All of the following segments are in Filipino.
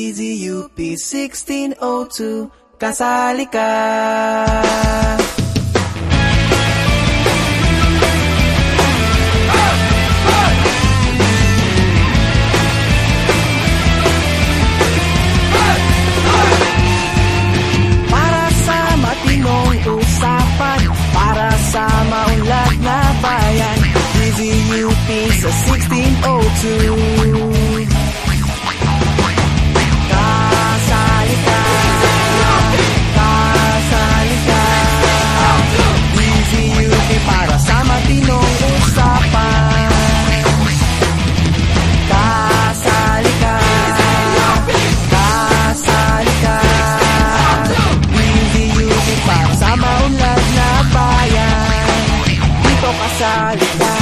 DZUP 1602, kasali ka. Para sa matinong usapan, para sa maunlad na bayan, DZUP sa 1602. Kasali ka, kasali ka. DZUP para sa matinong usapan. Kasali ka, kasali ka. DZUP para sa maunlad na bayan. Dito kasali ka.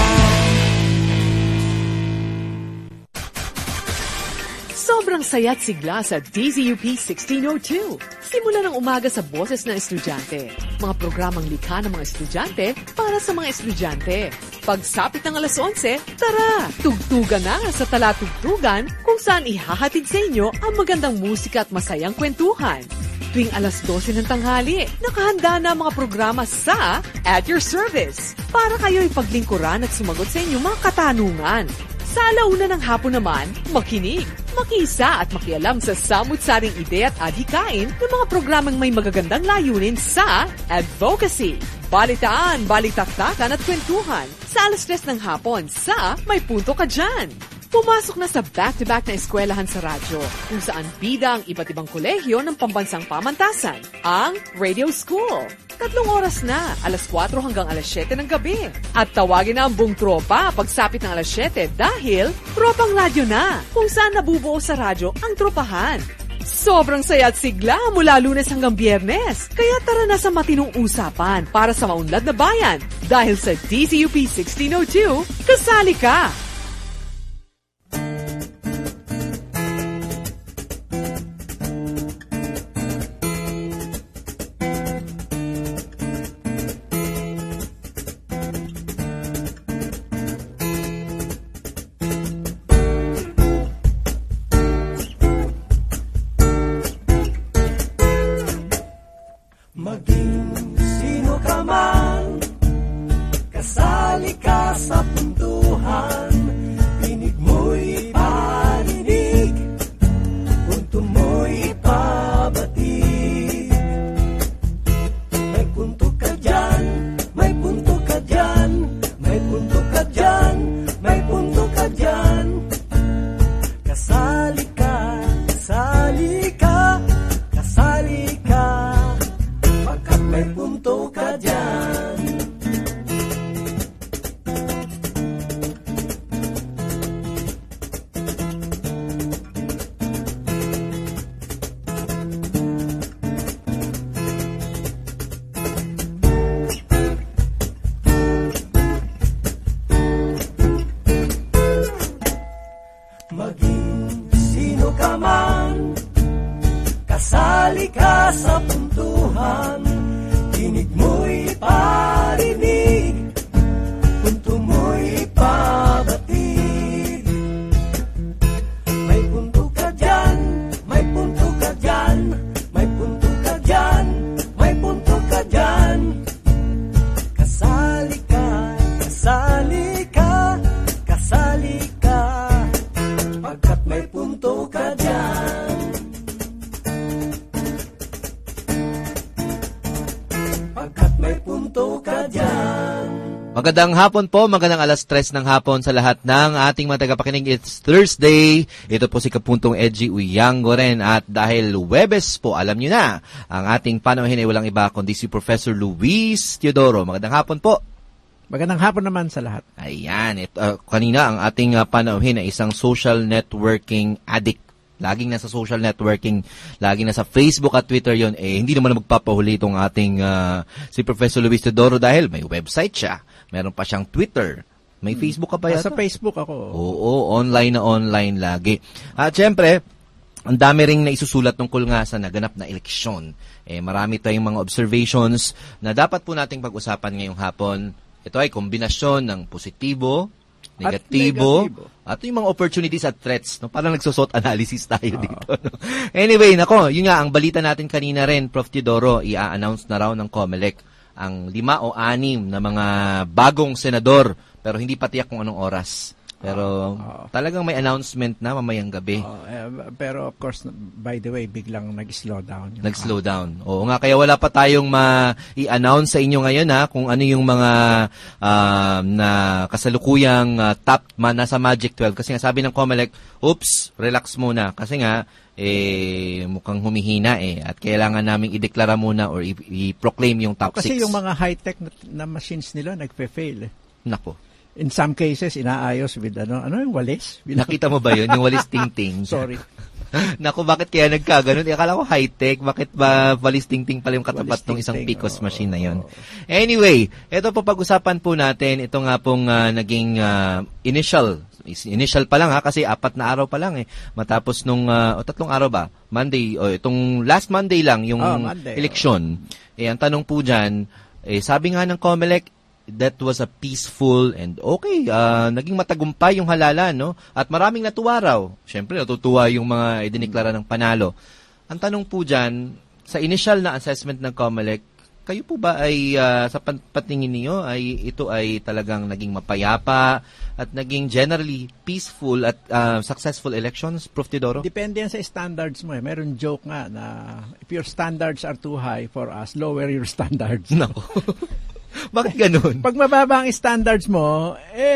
Sobrang saya't sigla sa DZUP 1602. Simula ng umaga sa boses ng estudyante. Mga programang likha ng mga estudyante para sa mga estudyante. Pagsapit ng alas 11, tara! Tugtugan na sa Talatugtugan kung saan ihahatid sa inyo ang magandang musika at masayang kwentuhan. Tuwing alas 12 ng tanghali, nakahanda na ang mga programa sa At Your Service para kayo ipaglingkuran at sumagot sa inyong mga katanungan. Sa alauna ng hapon naman, makinig, makisa at makialam sa samut-saring ideya at adhikain ng mga programang may magagandang layunin sa advocacy, balitaan, balitaktakan at kwentuhan sa alas 3 ng hapon sa May Punto Ka Dyan. Pumasok na sa back-to-back na eskwelahan sa radyo kung saan bida ang iba't ibang kolehiyo ng pambansang pamantasan, ang Radio School. 3 oras na, alas 4 hanggang alas 7 ng gabi. At tawagin na ang buong tropa pagsapit ng alas 7 dahil tropang radyo na kung saan nabubuo sa radyo ang tropahan. Sobrang saya at sigla mula Lunes hanggang Biyernes. Kaya tara na sa matinong usapan para sa maunlad na bayan. Dahil sa DZUP 1602, kasali ka! Magandang hapon po, magandang alas 3 ng hapon sa lahat ng ating mga tagapakinig. It's Thursday. Ito po si Kapuntong Edgy Uyango rin. At dahil Huwebes po, alam nyo na, ang ating panauhin ay walang iba kundi si Professor Luis Teodoro. Magandang hapon po. Magandang hapon naman sa lahat. Ayan, kanina ang ating panauhin ay isang social networking addict. Laging nasa social networking, laging nasa Facebook at Twitter yon. Hindi naman magpapahuli itong ating si Professor Luis Teodoro dahil may website siya. Meron pa siyang Twitter. May Facebook ka pa yata? Sa Facebook ako. Oo, online na online lagi. At syempre, ang dami ring naisusulat tungkol nga sa naganap na eleksyon. Marami tayong mga observations na dapat po nating pag-usapan ngayong hapon. Ito ay kombinasyon ng positibo negatibo, at yung mga opportunities at threats, no? Parang nagsusot analysis tayo dito, no? Anyway, nako, yun nga, ang balita natin kanina rin, Prof. Teodoro, i-announce na raw ng COMELEC ang 5 o 6 na mga bagong senador, pero hindi pa tiyak kung anong oras. Pero talagang may announcement na mamayang gabi. Pero of course, by the way, biglang nag-slow down. Nag-slow down. Oo nga, kaya wala pa tayong i-announce sa inyo ngayon kung ano yung mga na kasalukuyang top nasa Magic 12. Kasi nga sabi ng COMELEC, oops, relax muna. Kasi nga, mukhang humihina at kailangan naming ideklara muna or i-proclaim yung top 6. Kasi yung mga high-tech na machines nila nagpe-fail. Nako. In some cases, inaayos with ano yung walis? Nakita mo ba yun? Yung walis ting-ting. Sorry. Naku, bakit kaya nagkaganon? Akala ko high-tech. Bakit ba walis ting-ting pala yung katapat ng isang PCOS machine na yun? Anyway, ito po pag-usapan po natin. Ito nga pong naging initial pa lang kasi 4 na araw pa lang matapos nung 3 araw ba? Monday, itong last Monday lang yung eleksyon. Ang tanong po dyan, sabi nga ng COMELEC, that was a peaceful and okay, naging matagumpay yung halalan, no? At maraming natuwa raw. Siyempre, natutuwa yung mga idineklara ng panalo. Ang tanong po dyan, sa initial na assessment ng COMELEC, kayo po ba ay, sa patingin niyo, ay ito ay talagang naging mapayapa at naging generally peaceful at successful elections, Prof. Teodoro? Depende yan sa standards mo. Meron joke nga na if your standards are too high for us, lower your standards. No. Bakit ganun? Pag mababa ang standards mo,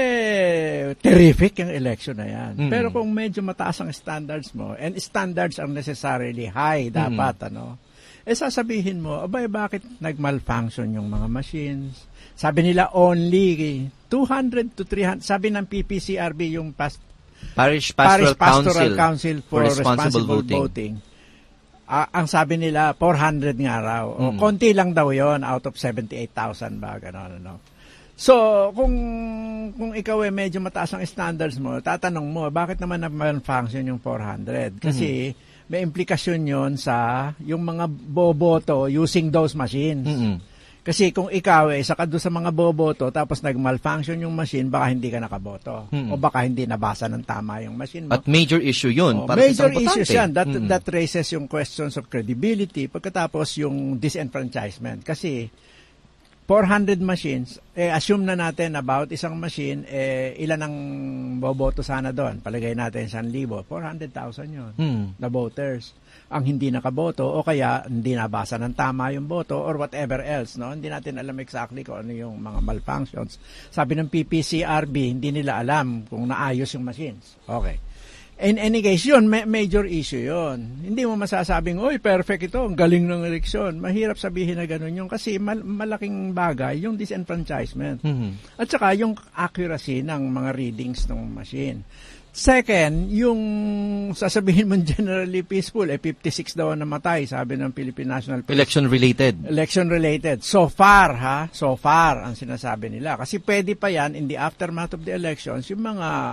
terrific yung election na yan. Pero kung medyo mataas ang standards mo, and standards are necessarily high, dapat, sasabihin mo, bakit nag-malfunction yung mga machines? Sabi nila only 200 to 300, sabi ng PPCRB, yung Parish Pastoral Council for Responsible Voting. Ang sabi nila, 400 nga raw. O, konti lang daw yon out of 78,000 ba, gano'n. So, kung ikaw medyo mataas ang standards mo, tatanong mo, bakit naman na-malfunction yung 400? Kasi may implikasyon yon sa yung mga boboto using those machines. Kasi kung ikaw isa ka doon sa mga boboto tapos nag-malfunction yung machine, baka hindi ka nakaboto. O baka hindi nabasa ng tama yung machine mo. At major issue yun. Para major issues yan. That raises yung questions of credibility. Pagkatapos yung disenfranchisement. Kasi 400 machines, assume na natin about isang machine, ilan ang boboto sana doon? Palagay natin 1,000. 400,000 yun na voters ang hindi nakaboto o kaya hindi nabasa ng tama yung boto or whatever else, no? Hindi natin alam exactly kung ano yung mga malfunctions. Sabi ng PPCRB, hindi nila alam kung naayos yung machines. Okay. In any case, yun, major issue yun. Hindi mo masasabing, perfect ito, ang galing ng eleksyon. Mahirap sabihin na gano'n yun kasi malaking bagay yung disenfranchisement. At saka yung accuracy ng mga readings ng machine. Second, yung sasabihin mo generally peaceful, 56 daw namatay, sabi ng Philippine National Police. Election-related. So far, ang sinasabi nila. Kasi pwede pa yan, in the aftermath of the elections, yung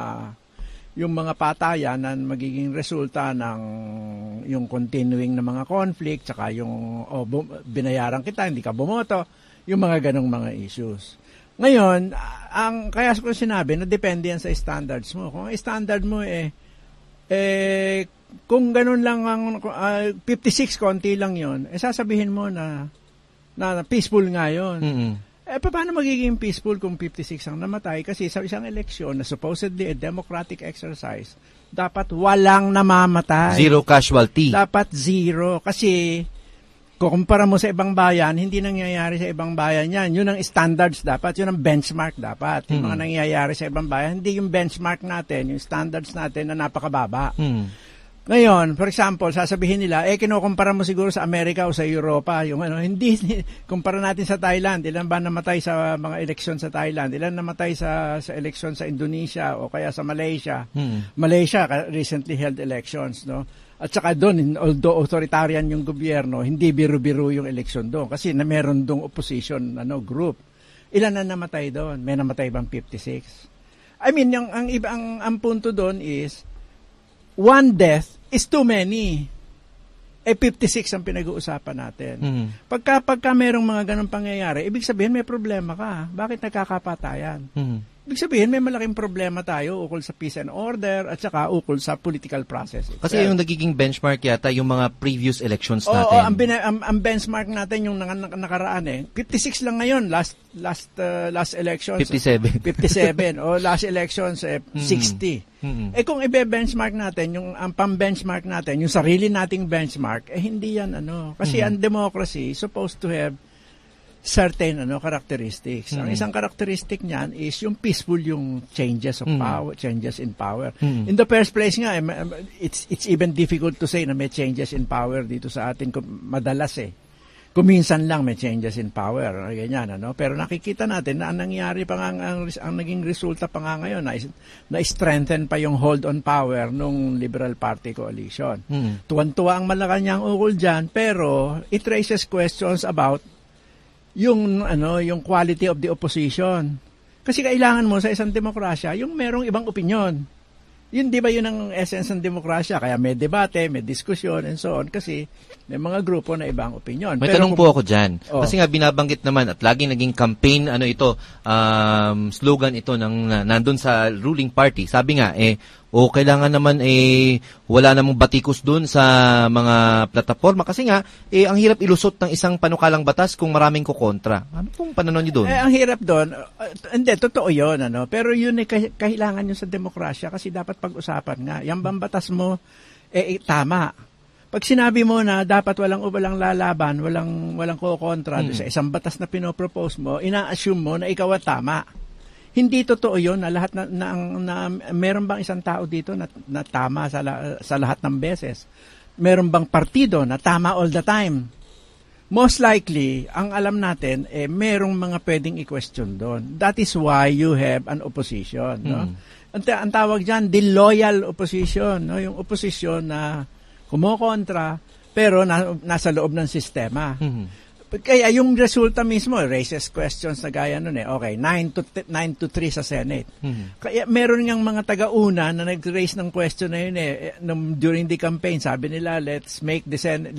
mga patayan na magiging resulta ng yung continuing na mga conflict, tsaka yung binayaran kita, hindi ka bumoto, yung mga ganong mga issues. Ngayon, kaya ko sinabi na depende yan sa standards mo. Kung standard mo kung ganun lang ang 56 konti lang yon, sasabihin mo na peaceful nga yon. Paano magiging peaceful kung 56 ang namatay? Kasi sa isang eleksyon na supposedly a democratic exercise, dapat walang namamatay. Zero casualty. Dapat zero. Kasi kukumpara mo sa ibang bayan, hindi nangyayari sa ibang bayan yan. Yun ang standards dapat. Yun ang benchmark dapat. Yung mga nangyayari sa ibang bayan, hindi yung benchmark natin, yung standards natin na napakababa. Ngayon, for example, sasabihin nila, kinukumpara mo siguro sa Amerika o sa Europa, yung hindi, kumpara natin sa Thailand, ilan ba namatay sa mga eleksyon sa Thailand, ilan namatay sa eleksyon sa Indonesia o kaya sa Malaysia. Malaysia, recently held elections, no? At saka doon, although authoritarian yung gobyerno, hindi biro-biro yung eleksyon doon kasi meron doong opposition group. Ilan na namatay doon? May namatay bang 56? I mean, ang punto doon is, one death is too many. 56 ang pinag-uusapan natin. Pagka merong mga ganong pangyayari, ibig sabihin may problema ka. Bakit nagkakapatayan? ibig sabihin, may malaking problema tayo ukol sa peace and order at saka ukol sa political process. Kasi yung nagiging benchmark yata yung mga previous elections natin. Oo, ang benchmark natin yung nakaraan 56 lang ngayon, last elections. 57. 57. Last elections 60. Kung ibe-benchmark natin, ang pang-benchmark natin, yung sarili nating benchmark, hindi yan Kasi ang democracy is supposed to have certain characteristics. Ang isang characteristic niyan is yung peaceful yung changes of power, changes in power. In the first place nga, it's even difficult to say na may changes in power dito sa atin madalas Kuminsan lang may changes in power, ganyan Pero nakikita natin na ang nangyari pa nga ang naging resulta pa nga ngayon na strengthen pa yung hold on power nung Liberal Party coalition. Tuwan-tuwa ang Malacanang ukol diyan, pero it raises questions about yung quality of the opposition. Kasi kailangan mo sa isang demokrasya yung merong ibang opinyon. Yun, di ba yun ang essence ng demokrasya? Kaya may debate, may diskusyon, and so on. Kasi may mga grupo na ibang opinyon. May tanong po ako dyan. Kasi nga binabanggit naman at laging naging campaign, slogan ito nandun sa ruling party. Sabi nga, kailangan naman wala namang batikos dun sa mga plataforma. Kasi nga, ang hirap ilusot ng isang panukalang batas kung maraming kukontra. Ano pong pananaw niyo dun? Ang hirap dun, hindi, totoo yun. Pero yun kailangan yun sa demokrasya kasi dapat pag-usapan nga. Yung bang batas mo, tama. Pag sinabi mo na dapat walang lalaban, walang kukontra sa isang batas na pinopropose mo, ina-assume mo na ikaw at tama. Hindi totoo yun na lahat na meron bang isang tao dito na tama sa lahat ng beses? Meron bang partido na tama all the time? Most likely, ang alam natin, merong mga pwedeng i-question doon. That is why you have an opposition. No? Ang tawag dyan, the loyal opposition. No? Yung opposition na kumokontra, pero nasa loob ng sistema. Kaya yung resulta mismo raises questions na gaya nun Okay, 9-3 sa Senate. Kaya meron ngang mga taga-una na nag-raise ng question na yun during the campaign. Sabi nila, let's make the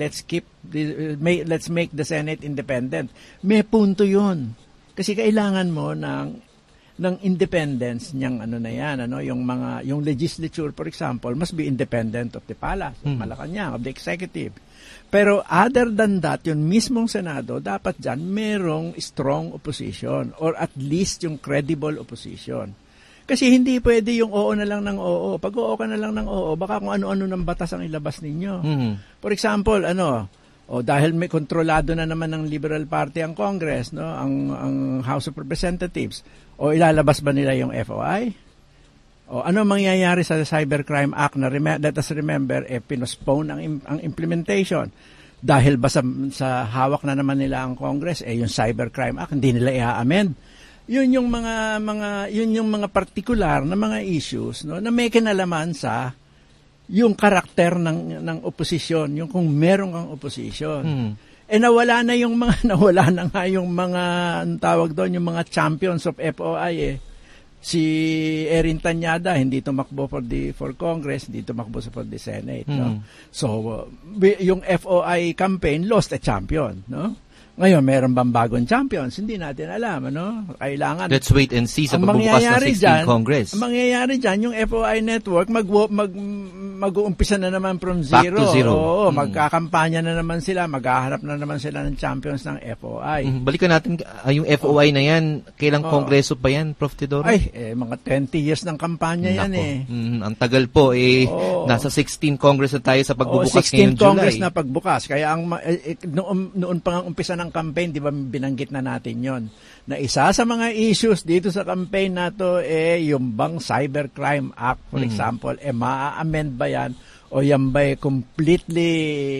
Senate independent. May punto yun. Kasi kailangan mo ng independence niyang yung legislature, for example, must be independent of the palace, of Malacanang, of the executive. Pero other than that, yung mismong Senado, dapat dyan merong strong opposition or at least yung credible opposition. Kasi hindi pwede yung oo na lang ng oo. Pag oo ka na lang ng oo, baka kung ano-ano ng batas ang ilabas ninyo. For example, dahil may kontrolado na naman ng Liberal Party ang Congress, ang House of Representatives, ilalabas ba nila yung FOI? Ano mangyayari sa Cybercrime Act na let us remember, pinospone ang implementation. Dahil ba sa hawak na naman nila ang Congress, yung Cybercrime Act, hindi nila i-amend. Yun yung mga particular na mga issues na may kinalaman sa yung karakter ng oposisyon, yung kung meron kang oposisyon. Nawala na yung mga tawag doon, yung mga champions of FOI Si Erin Tanyada hindi tumakbo for Congress, hindi tumakbo for the Senate, no? So yung FOI campaign lost a champion, no? Ngayon, meron bang bagong champions? Hindi natin alam, Kailangan. Let's wait and see sa pagbubukas ng 16th Congress. Ang mangyayari dyan, yung FOI network, mag-uumpisa na naman from zero. Back to zero. Oo, magkakampanya na naman sila, maghaharap na naman sila ng champions ng FOI. Balikan natin, yung FOI na yan, kailang kongreso pa yan, Prof. Teodoro? Mga 20 years ng kampanya yan Ang tagal po, nasa 16th Congress na tayo sa pagbubukas ngayong July. 16th Congress na pagbukas. Kaya noon pa nga umpisa ng campaign, di ba binanggit na natin yon na isa sa mga issues dito sa campaign na to yung bang Cybercrime Act, for example, maa-amend ba yan o yan ba completely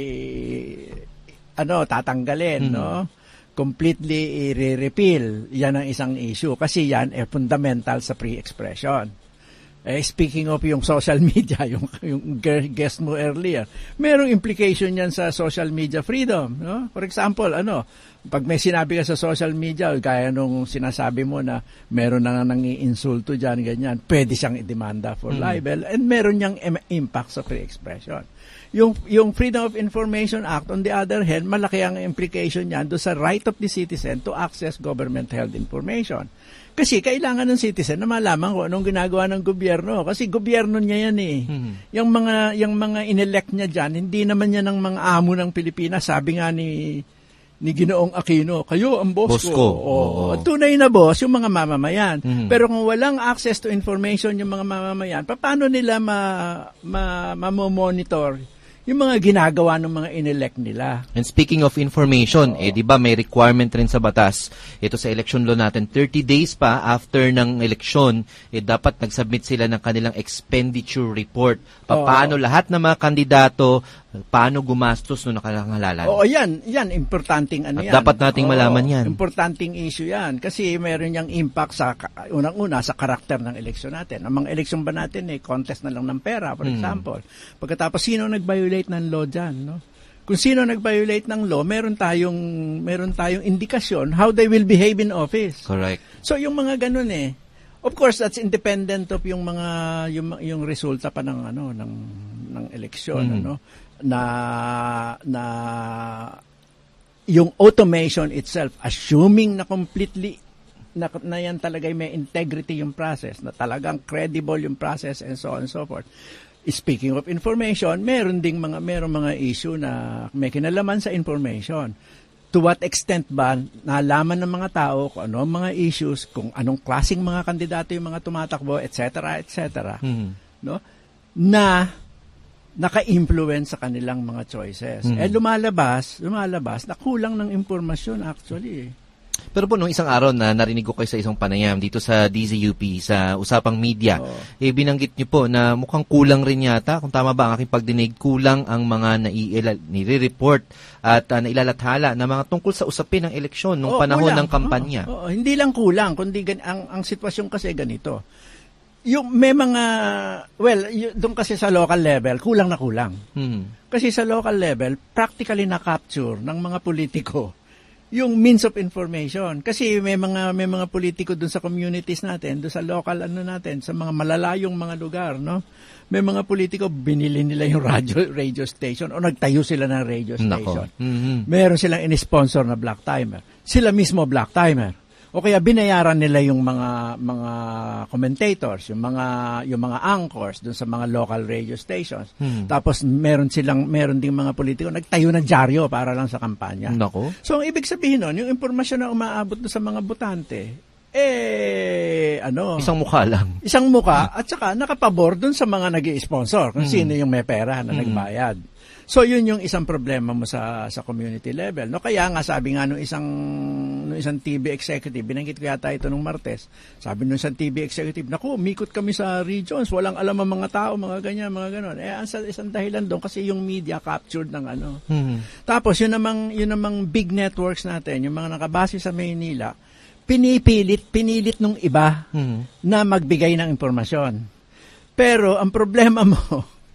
tatanggalin, no? Completely i-repeal. Yan ang isang issue kasi yan fundamental sa free expression. Speaking of yung social media, yung guest mo earlier, merong implication yan sa social media freedom, no? For example, pag may sinabi ka sa social media, gaya nung sinasabi mo na meron na nangi-insulto dyan, ganyan, pwede siyang idemanda for libel and meron niyang impact sa free expression. Yung Freedom of Information Act, on the other hand, malaki ang implication niyan doon sa right of the citizen to access government-held information. Kasi kailangan ng citizen na malaman kung anong ginagawa ng gobyerno. Kasi gobyerno niya yan eh. Yung mga inelect niya dyan, hindi naman yan ng mga amo ng Pilipinas. Sabi nga ni Ginoong Aquino, kayo ang boss ko. Oo. Tunay na boss, yung mga mamamayan. Pero kung walang access to information yung mga mamamayan, paano nila ma-monitor yung mga ginagawa ng mga inelect nila? And speaking of information, di ba may requirement rin sa batas, ito sa election law natin, 30 days pa after ng eleksyon, dapat nag-submit sila ng kanilang expenditure report. Paano lahat ng mga kandidato, paano gumastos noong nakangalalan. Oo, yan, importanteng ano yan. Dapat nating malaman yan. Importanteng issue yan. Kasi meron yung impact sa, unang-una, sa karakter ng eleksyon natin. Ang mga eleksyon ba natin, contest na lang ng pera, for example. Pagkatapos, sino nag-violate ng law dyan, no? Kung sino nag-violate ng law, meron tayong indikasyon how they will behave in office. Correct. So, yung mga ganun of course, that's independent of yung mga, yung resulta pa ng eleksyon, na yung automation itself, assuming na completely na yan talaga may integrity yung process, na talagang credible yung process and so on and so forth. Speaking of information, meron mga issue na may kinalaman sa information. To what extent ba nalaman ng mga tao kung ano ang mga issues, kung anong klaseng mga kandidato yung mga tumatakbo, etc., no? Na naka-influence sa kanilang mga choices. Lumalabas na kulang ng impormasyon actually. Pero po, nung isang araw na narinig ko kayo sa isang panayam dito sa DZUP, sa Usapang Media, binanggit niyo po na mukhang kulang rin yata, kung tama ba ang aking pagdinig, kulang ang mga nire-report at nailalathala na mga tungkol sa usapin ng eleksyon nung panahon ng kampanya. Hindi lang kulang, kundi ang sitwasyon kasi ganito. Yung may mga, doon kasi sa local level, kulang na kulang. Kasi sa local level, practically na-capture ng mga politiko yung means of information. Kasi may mga politiko doon sa communities natin, doon sa local natin, sa mga malalayong mga lugar, no? May mga politiko, binili nila yung radio station o nagtayo sila ng radio station. Meron silang in-sponsor na black timer. Sila mismo black timer. O kaya binayaran nila yung mga commentators, yung mga anchors doon sa mga local radio stations. Tapos meron ding mga politiko nagtayo ng dyaryo para lang sa kampanya. Nako. So ang ibig sabihin nun, yung impormasyon na umaabot doon sa mga botante, isang mukha lang. Isang mukha at saka nakapabor doon sa mga nag-i-sponsor kung sino yung may pera na nagbayad. So yun yung isang problema mo sa community level. No, kaya nga sabi nga nung isang TV executive, binanggit ko yata ito nung Martes. Sabi nung isang TV executive, naku, umikot kami sa regions, walang alam ang mga tao, mga ganyan, mga ganon. Isang dahilan doon kasi yung media captured ng Tapos yun namang big networks natin, yung mga nakabase sa Maynila, pinilit nung iba na magbigay ng impormasyon. Pero ang problema mo,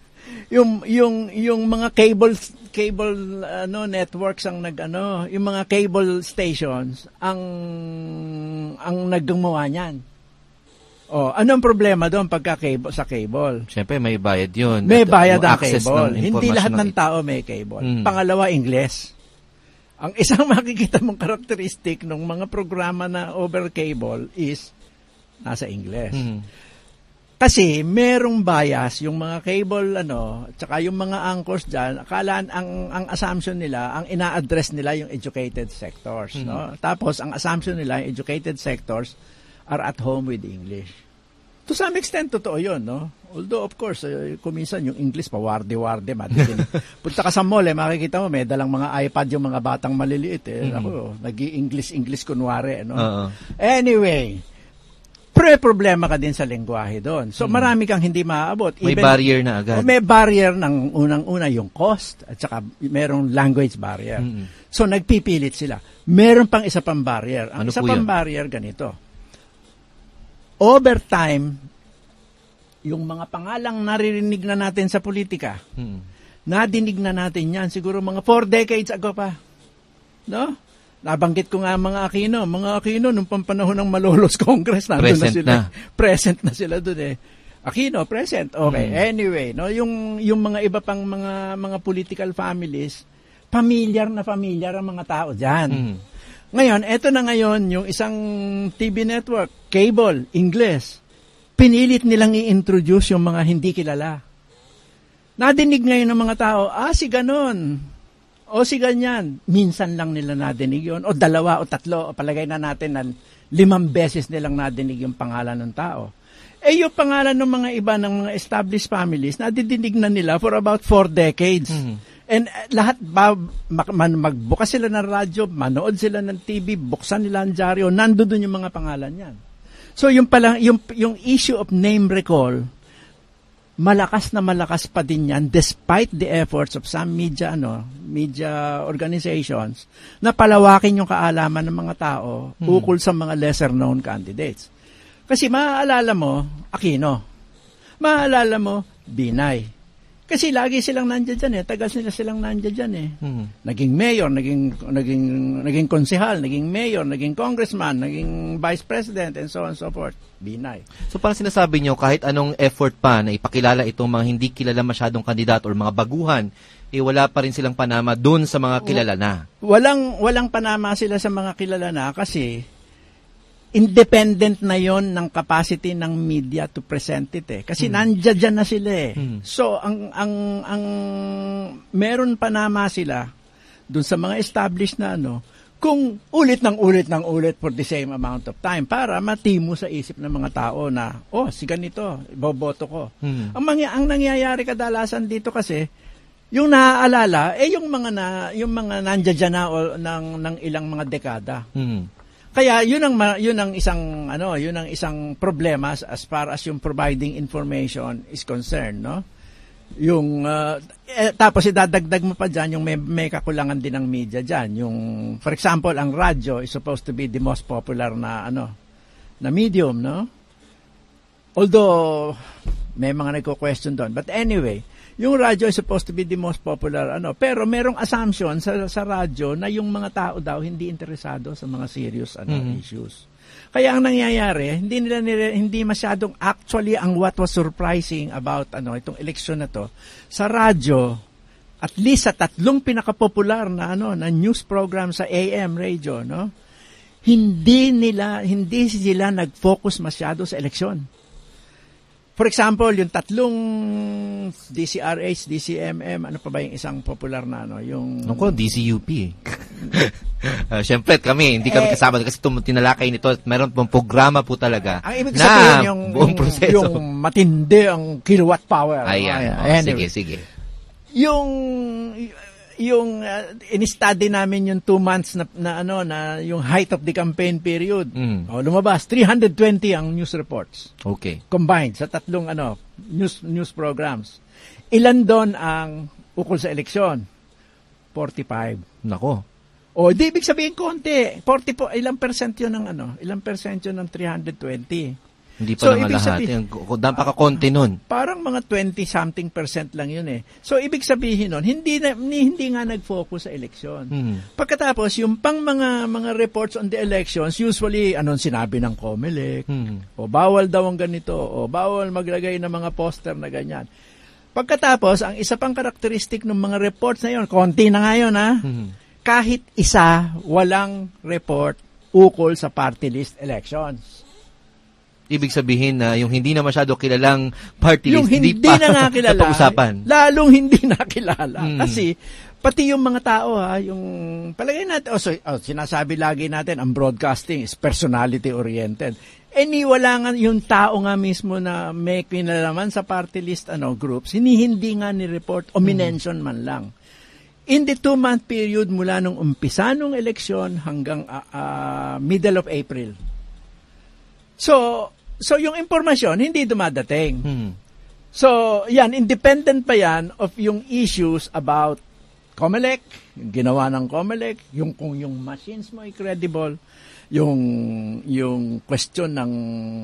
yung mga cable networks ang yung mga cable stations ang naggumawa niyan. Ano ang problema doon sa cable? Siyempre may bayad 'yun. May bayad ang cable. Hindi lahat ng tao may cable. Pangalawa, Ingles. Ang isang makikita mong karakteristik ng mga programa na over cable is nasa Ingles. Kasi merong bias yung mga cable tsaka yung mga anchors diyan, akala ang assumption nila, ang ina-address nila yung educated sectors, no? Tapos ang assumption nila, yung educated sectors are at home with English. To some extent totoo 'yon, no? Although of course, kuminsan yung English pawarde-warde madidinig. Punta ka sa mall, makikita mo may dalang mga iPad yung mga batang maliliit Ako, nag-i-English kunwari, no? Anyway, problema ka din sa lengguwahe doon. So, marami kang hindi maaabot. May barrier na agad. May barrier ng unang-una yung cost at saka merong language barrier. So, nagpipilit sila. Meron pang isa pang barrier. Ang isa pang barrier ganito. Over time, yung mga pangalang naririnig na natin sa politika, nadinig na natin yan siguro mga 4 decades ago pa. No? Nabanggit ko nga mga Aquino nung pampanahon ng Malolos Congress, nandun na sila. Present na sila doon Aquino, present. Okay. Anyway, no, yung mga iba pang mga political families, familiar ang mga tao diyan. Ngayon, eto na ngayon yung isang TV network, cable, English. Pinilit nilang i-introduce yung mga hindi kilala. Nadinig ngayon ng mga tao, si ganon. O si ganyan. Minsan lang nila nadinig yun. O 2 o 3, o palagay na natin na 5 beses nilang nadinig yung pangalan ng tao. Yung pangalan ng mga iba ng mga established families, nadidinig na nila for about 4 decades. And lahat magbukas sila ng radyo, manood sila ng TV, buksan nila ang dyaryo, nandoon yung mga pangalan yan. So yung issue of name recall, malakas na malakas pa din yan despite the efforts of some media organizations na palawakin yung kaalaman ng mga tao ukol sa mga lesser known candidates. Kasi maaalala mo Aquino, maaalala mo Binay. Kasi lagi silang nandiyan dyan tagal silang nandiyan dyan Naging mayor, naging konsehal, naging mayor, naging congressman, naging vice president, and so on and so forth. Binay. So parang sinasabi nyo, kahit anong effort pa na ipakilala itong mga hindi kilala masyadong kandidato or mga baguhan, wala pa rin silang panama dun sa mga kilala na. Walang panama sila sa mga kilala na kasi independent na yon ng capacity ng media to present it Kasi nandiyan na sila So, ang meron panama sila dun sa mga established na kung ulit for the same amount of time para matimo sa isip ng mga tao na, si ganito, iboboto ko. Ang nangyayari kadalasan dito kasi, yung naaalala, yung mga nandiyan na ng ilang mga dekada. Kaya yun ang isang problema as far as yung providing information is concerned, no? Yung tapos idadagdag mo pa diyan yung may kakulangan din ng media diyan. Yung for example, ang radyo is supposed to be the most popular na medium, no? Although may mga nagko-question doon. But anyway, yung radyo is supposed to be the most popular pero merong assumption sa radyo na yung mga tao daw hindi interesado sa mga serious issues. Kaya ang nangyayari, hindi masyadong actually ang what was surprising about itong eleksyon na to sa radyo, at least sa 3 pinakapopular na news program sa AM radio, no? Hindi sila nag-focus masyado sa eleksyon. For example, yung 3 DCRH, DCMM, ano pa ba yung isang popular na yung DCUP. Siyempre hindi kami kasama kasi tinalakay nito at meron pong programa po talaga. Ang ibig sabihin yung buong proseso. Yung matindi ang kilowatt power. Anyway. Sige. Yung in-study namin yung 2 months na yung height of the campaign period. Lumabas 320 ang news reports. Okay. Combined sa 3 news programs. Ilan doon ang ukol sa eleksyon? 45. Nako. Di ibig sabihin konti. 40 ilang percent 'yun ng ilang percent 'yun ng 320. Hindi pa naman lahat. Napaka-konti nun. Parang mga 20-something% lang yun So, ibig sabihin nun, hindi nga nag-focus sa eleksyon. Pagkatapos, yung pang mga reports on the elections, usually, sinabi ng COMELEC, o bawal daw ang ganito, o bawal maglagay ng mga poster na ganyan. Pagkatapos, ang isa pang karakteristik ng mga reports na yun, konti na nga yun, kahit isa, walang report ukol sa party list elections. Ibig sabihin na yung hindi na masyado kilalang party list, yung hindi pa na nga kilala, napag-usapan. Lalong hindi na kilala. Kasi, pati yung mga tao, yung palagay natin, sinasabi lagi natin, ang broadcasting is personality-oriented. Wala nga yung tao nga mismo na may kinalaman sa party list groups, hindi nga ni-report o minention man lang. In the 2-month period mula nung umpisa nung eleksyon hanggang middle of April. So yung impormasyon hindi dumadating. So yan, independent pa yan of yung issues about COMELEC, yung ginawa ng COMELEC, kung yung machines mo ay credible, yung question ng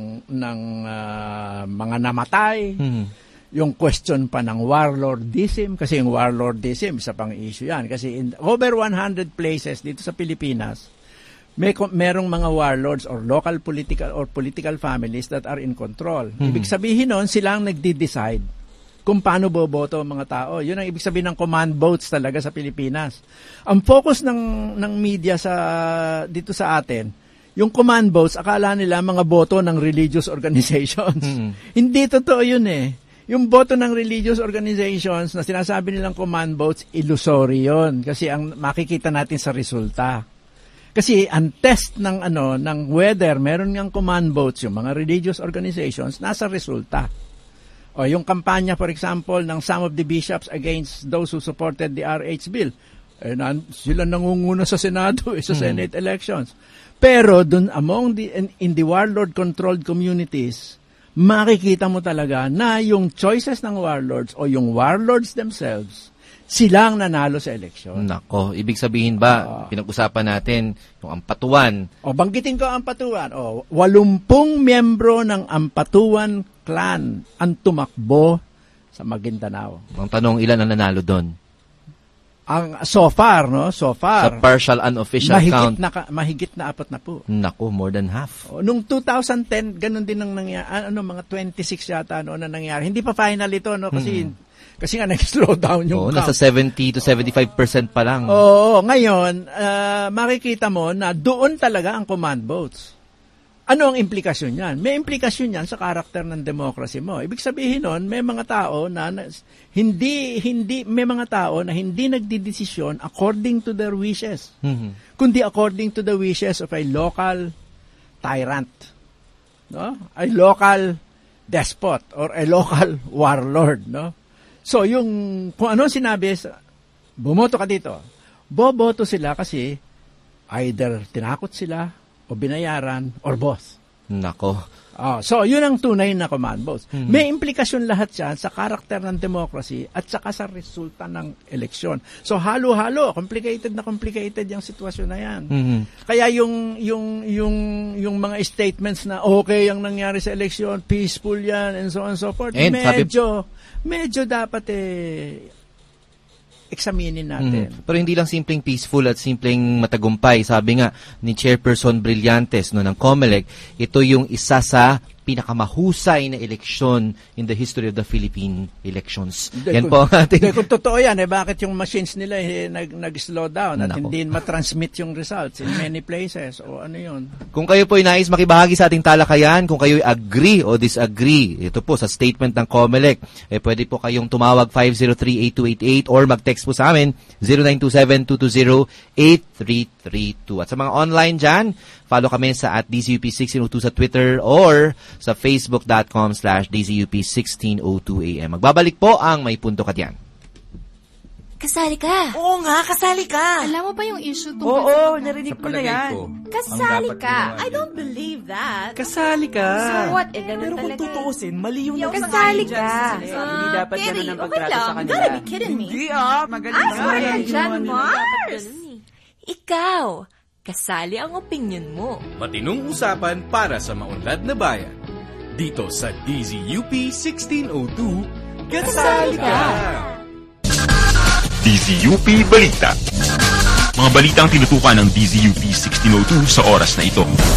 mga namatay, yung question pa ng warlordism, kasi yung warlordism isa pang issue yan kasi in over 100 places dito sa Pilipinas merong mga warlords or local political families that are in control. Ibig sabihin nun, sila ang nagde-decide kung paano boboto ang mga tao. Yun ang ibig sabihin ng command votes talaga sa Pilipinas. Ang focus ng media dito sa atin, yung command votes, akala nila mga boto ng religious organizations. Hindi totoo yun eh. Yung boto ng religious organizations na sinasabi nilang command votes, illusory yun. Kasi ang makikita natin sa resulta. Kasi ang test ng whether meron ngang command votes yung mga religious organizations, nasa resulta. O yung kampanya, for example, ng some of the bishops against those who supported the RH bill, sila nangunguna sa Senado, sa Senate elections. Pero dun in the warlord-controlled communities, makikita mo talaga na yung choices ng warlords o yung warlords themselves, silang nanalo sa eleksyon. Nako, ibig sabihin ba, pinag-usapan natin yung Ampatuan. Banggitin ko ang Ampatuan. 80 miyembro ng Ampatuan clan ang tumakbo sa Maguindanao. Ang tanong, ilan ang nanalo doon? So far. Sa partial unofficial count. Mahigit na 40. Nako, more than half. Nung 2010, ganun din ang nangyari. Mga 26 yata na nangyari. Hindi pa final ito, kasi nga nag-slow down yung count. Nasa 70 to 75% pa lang. Ngayon, makikita mo na doon talaga ang command votes. Ano ang implikasyon yan? May implikasyon yan sa karakter ng democracy mo. Ibig sabihin nun, may mga tao na hindi nagdidesisyon according to their wishes. Kundi according to the wishes of a local tyrant. No? A local despot or a local warlord, no? So, kung ano sinabi, bumoto ka dito. Boboto sila kasi either tinakot sila o binayaran or both. Nako. So, yun ang tunay na command votes. May implikasyon lahat yan sa karakter ng democracy at saka sa resulta ng eleksyon. So, halo-halo, complicated yung sitwasyon na yan. Kaya yung mga statements na okay ang nangyari sa eleksyon, peaceful yan, and so on and so forth, And medyo dapat examinin natin. Pero hindi lang simpleng peaceful at simpleng matagumpay. Sabi nga ni Chairperson Brillantes ng COMELEC, ito yung isa sa pinakamahusay na eleksyon in the history of the Philippine elections. Yan po ang ating... Kung totoo yan, bakit yung machines nila nag-slow down at hindi matransmit yung results in many places? O ano yun? Kung kayo po ay nais makibahagi sa ating talakayan, kung kayo agree o disagree, ito po sa statement ng COMELEC, pwede po kayong tumawag 503-8288 or mag-text po sa amin 0927-220-8332. At sa mga online dyan, follow kami sa @DZUP1602 sa Twitter or sa facebook.com/DZUP1602AM. Magbabalik po ang May Punto Ka Diyan. Kasali ka. Oo nga, kasali ka. Alam mo ba yung issue tungkol Oo, narinig ko na yan. Kasali ka. I don't believe that. Kasali ka. So what? Ganun Pero kung talaga. tutuusin, mali yung Kasali ka. Hindi dapat ganun ang pagtrato sa You kanila. gotta be kidding me. Hindi magaling Ay, ka. sorry ka dyan, Mars. Ikaw, kasali ang opinion mo. Matinong usapan para sa maunlad na bayan. Dito sa DZUP 1602, kasali ka! DZUP Balita. Mga balitang tinutukan ng DZUP 1602 sa oras na ito.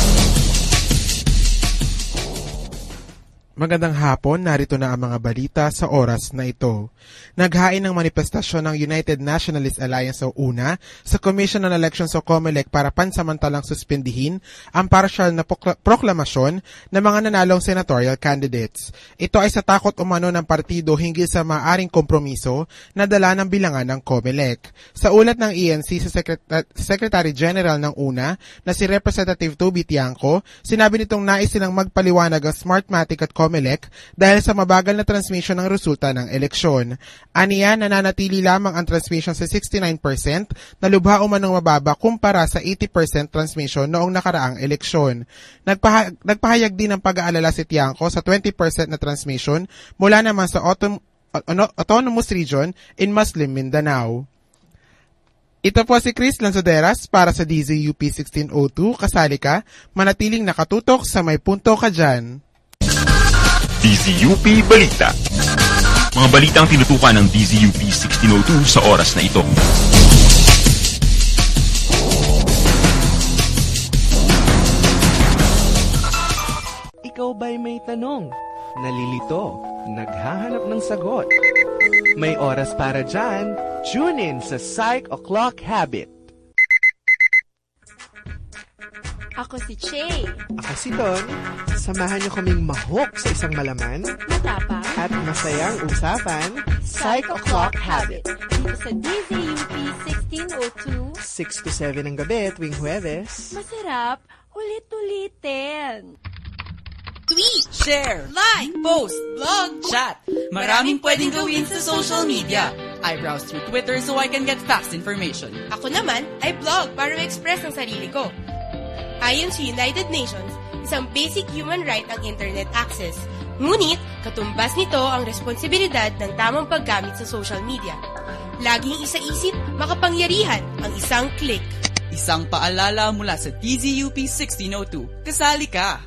Magandang hapon, narito na ang mga balita sa oras na ito. Naghain ng manifestasyon ng United Nationalist Alliance o UNA sa Commission on Elections o COMELEC para pansamantalang suspindihin ang partial na proklamasyon ng mga nanalong senatorial candidates. Ito ay sa takot umano ng partido hinggil sa maaring kompromiso na dala ng bilangan ng COMELEC. Sa ulat ng ENC sa Secretary General ng UNA na si Representative Toby Tiangco, sinabi nitong nais silang magpaliwanag ang Smartmatic at COMELEC dahil sa mabagal na transmission ng resulta ng eleksyon. Aniya, nananatili lamang ang transmission sa 69% na lubha umanong mababa kumpara sa 80% transmission noong nakaraang eleksyon. Nagpahayag din ng pag-aalala si Tiangco sa 20% na transmission mula naman sa autonomous region in Muslim Mindanao. Ito po si Chris Lanzaderas para sa DZUP 1602. Kasali ka, manatiling nakatutok sa May Punto Ka Dyan. DZUP Balita. Mga balitang tinutukan ng DZUP 1602 sa oras na ito. nagtatanong, nalilito, naghahanap ng sagot. May oras para dyan. Tune in sa Psych O'Clock Habit. Ako si Che. Ako si Don. Samahan niyo kaming mahok sa isang malaman Matapang. at masayang usapan. Psych O'Clock Habit. Dito sa DZUP 1602. 6 to 7 ng gabi tuwing Huwebes. Masarap, ulit-ulitin. Tweet, share, like, post, blog, chat. Maraming pwedeng gawin sa social media. I browse through Twitter so I can get fast information. Ako naman ay blog para ma-express ang sarili ko. Ayon sa United Nations, isang basic human right ang internet access. Ngunit, katumbas nito ang responsibilidad ng tamang paggamit sa social media. Laging isa-isip, makapangyarihan ang isang click. Isang paalala mula sa DZUP 1602. Kasali ka!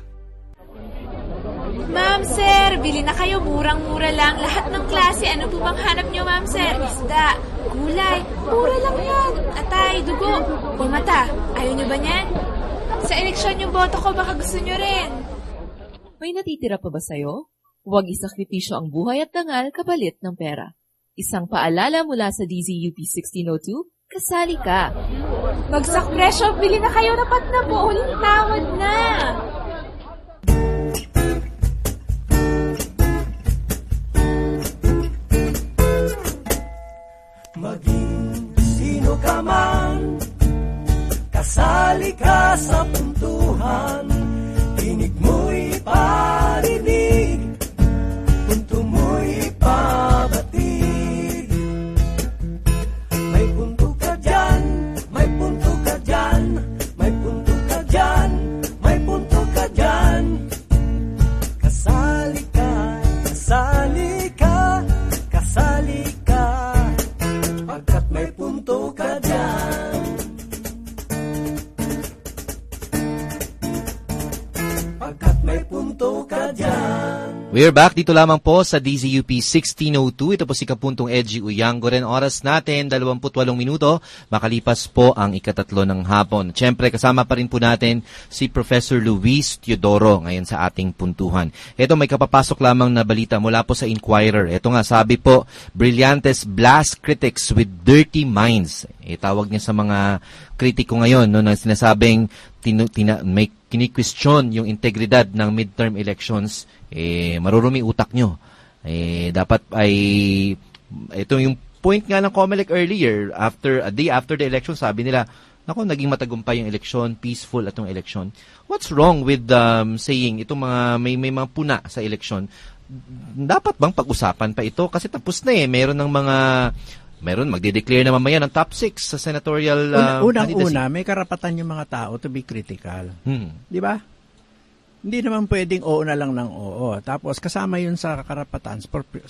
Ma'am, sir, bili na kayo. Murang-mura lang. Lahat ng klase. Ano po bang hanap nyo, ma'am, sir? Isda, gulay. Mura lang yan. Atay, dugo, o mata. Ayaw nyo ba niyan? Sa eleksyon yung boto ko, baka gusto nyo rin. May natitira pa ba sa'yo? Huwag isakripisyo ang buhay at dangal kapalit ng pera. Isang paalala mula sa DZUP 1602, kasali ka. Bagsak presyo, bili na kayo. Dapat na po. Huling tawad na. Maging sino ka man, kasali ka sa puntuhan. Tinig mo'y parinig, punto mo'y pabatid. May punto ka dyan, may punto ka dyan, may punto ka dyan, may punto ka dyan. Kasali ka, kasali ka, kasali ka. Pagkat may punto ka dyan. Pagkat may punto ka dyan. We're back dito lamang po sa DZUP 1602. Ito po si Kapuntong Edgy Uyango rin. Oras natin, 28 minuto. Makalipas po ang ikatatlo ng hapon. Siyempre, kasama pa rin po natin si Professor Luis Teodoro ngayon sa ating puntuhan. Ito, may kapapasok lamang na balita mula po sa Inquirer. Ito nga, sabi po, Brillantes blast critics with dirty minds. Tawag niya sa mga kritiko ngayon no, na sinasabing may kini-question yung integridad ng midterm elections, marurumi utak nyo. Dapat ay, ito yung point nga ng COMELEC earlier, a day after the election, sabi nila, naku, naging matagumpay yung election, peaceful atong election. What's wrong with saying, itong mga, may mga puna sa election, dapat bang pag-usapan pa ito? Kasi tapos na meron magde-declare na mamaya ng top 6 sa senatorial Unang-una, may karapatan yung mga tao to be critical. Di ba? Hindi naman pwedeng oo na lang ng oo. Tapos kasama yun sa karapatan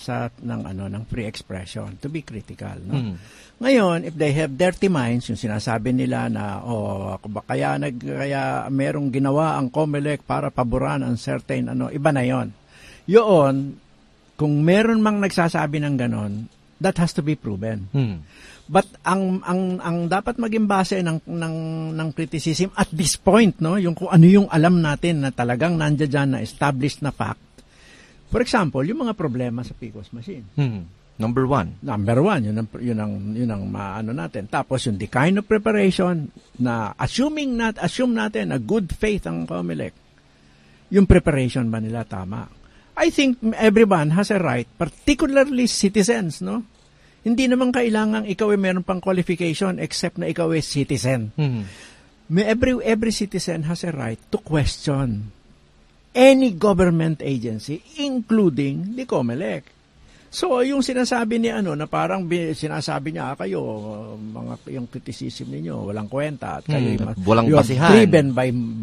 ng free expression to be critical. No? Ngayon, if they have dirty minds, yung sinasabi nila na kaya merong ginawa ang COMELEC para paboran ang certain iba na yon. Yun, kung meron mang nagsasabi ng ganon, that has to be proven. But ang dapat maging base ng criticism at this point, no, yung kung ano yung alam natin na talagang nandiyan na established na fact. For example, yung mga problema sa PCOS machine. Number one, yun ang maano natin. Tapos yung the kind of preparation na assume natin a good faith ang COMELEC. Yung preparation ba nila tama? I think everyone has a right, particularly citizens, no? Hindi naman kailangan ikaw ay meron pang qualification except na ikaw ay citizen. Every citizen has a right to question any government agency, including the COMELEC. So, yung sinasabi ni na parang sinasabi niya kayo, yung criticism niyo walang kwenta at kayo walang basihan. Driven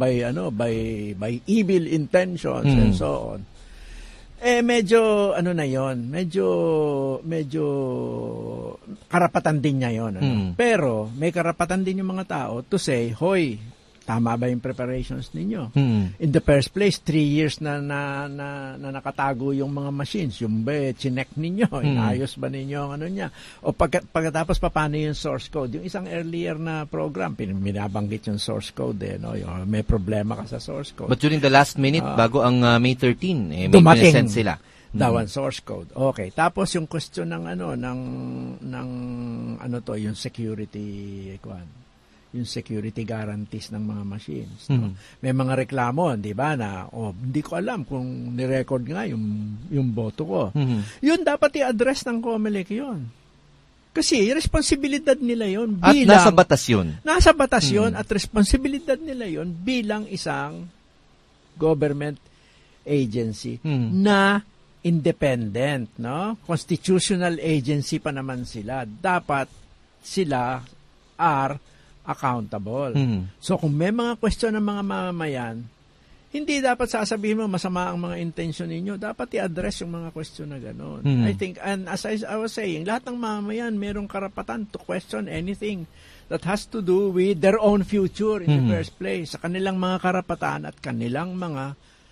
by evil intentions and so on. Medyo medyo karapatan din niya 'yon. Pero may karapatan din yung mga tao to say, hoy, tama ba yung preparations ninyo? In the first place, 3 years na nakatago yung mga machines. Yung ba, chinek ninyo, inayos ba ninyo ang ano niya? O pagkatapos, paano yung source code? Yung isang earlier na program, binabanggit yung source code, no? Yung may problema ka sa source code. But during the last minute, bago ang May 13, may dumating sila. Dawan source code. Okay. Tapos yung question ng yung security guarantees ng mga machines. No? May mga reklamo, di ba, na hindi ko alam kung ni-record nga yung boto ko. Yun dapat i-address ng COMELEC yun. Kasi responsibilidad nila yun at nasa batas yun. Nasa batas yun at responsibilidad nila yun bilang isang government agency na independent, no? Constitutional agency pa naman sila. Dapat sila are accountable. So kung may mga question ng mga mamamayan, hindi dapat sasabihin mo masama ang mga intention ninyo. Dapat i-address yung mga question na gano'n. I think, and as I was saying, lahat ng mamamayan merong karapatan to question anything that has to do with their own future in the first place. Sa kanilang mga karapatan at kanilang mga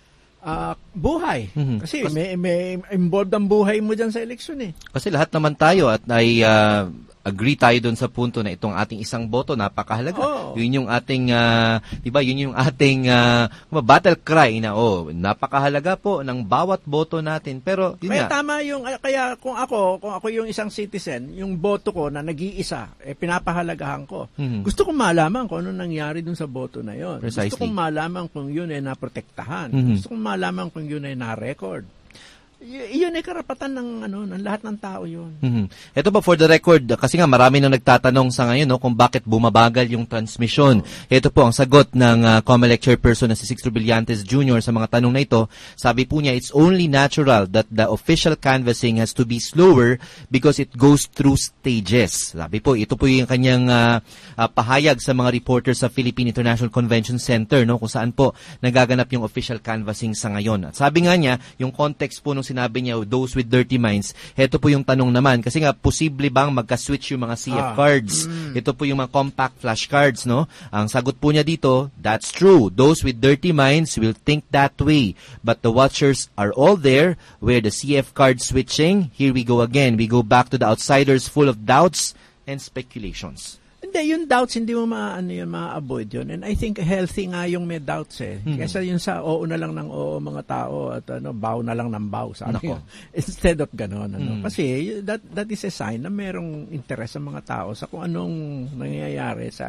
buhay. Kasi may involved ang buhay mo dyan sa eleksyon eh. Kasi lahat naman tayo at ay agree tayo doon sa punto na itong ating isang boto napakahalaga. Yun yung ating yun yung ating battle cry na napakahalaga po ng bawat boto natin. Pero yun kaya tama yung kaya kung ako yung isang citizen, yung boto ko na nag-iisa, pinapahalagahan ko. Gusto kong malaman kung ano nangyari doon sa boto na yon. Gusto kong malaman kung yun ay naprotektahan. Gusto kong malaman kung yun ay na-record. Iyon ay karapatan ng lahat ng tao yun. Ito ba for the record, kasi nga marami nang nagtatanong sa ngayon kung bakit bumabagal yung transmission. Ito po ang sagot ng COMELEC chairperson na si Sixto Brillantes Jr. sa mga tanong na ito. Sabi po niya, it's only natural that the official canvassing has to be slower because it goes through stages. Sabi po, ito po yung kanyang pahayag sa mga reporters sa Philippine International Convention Center, no, kung saan po nagaganap yung official canvassing sa ngayon. At sabi nga niya, yung context po nung sinabi niya, those with dirty minds, ito po yung tanong naman. Kasi nga, posible bang magka-switch yung mga CF cards? Ito po yung mga compact flashcards, no? Ang sagot po niya dito, that's true. Those with dirty minds will think that way. But the watchers are all there where the CF card switching, here we go again. We go back to the outsiders full of doubts and speculations. Hindi, yung doubts, hindi mo ma-avoid yun. And I think healthy nga yung may doubts eh. Kesa yun sa oo na lang ng oo mga tao at bow na lang ng bow. Instead of gano'n. Kasi that is a sign na merong interest sa mga tao sa kung anong nangyayari sa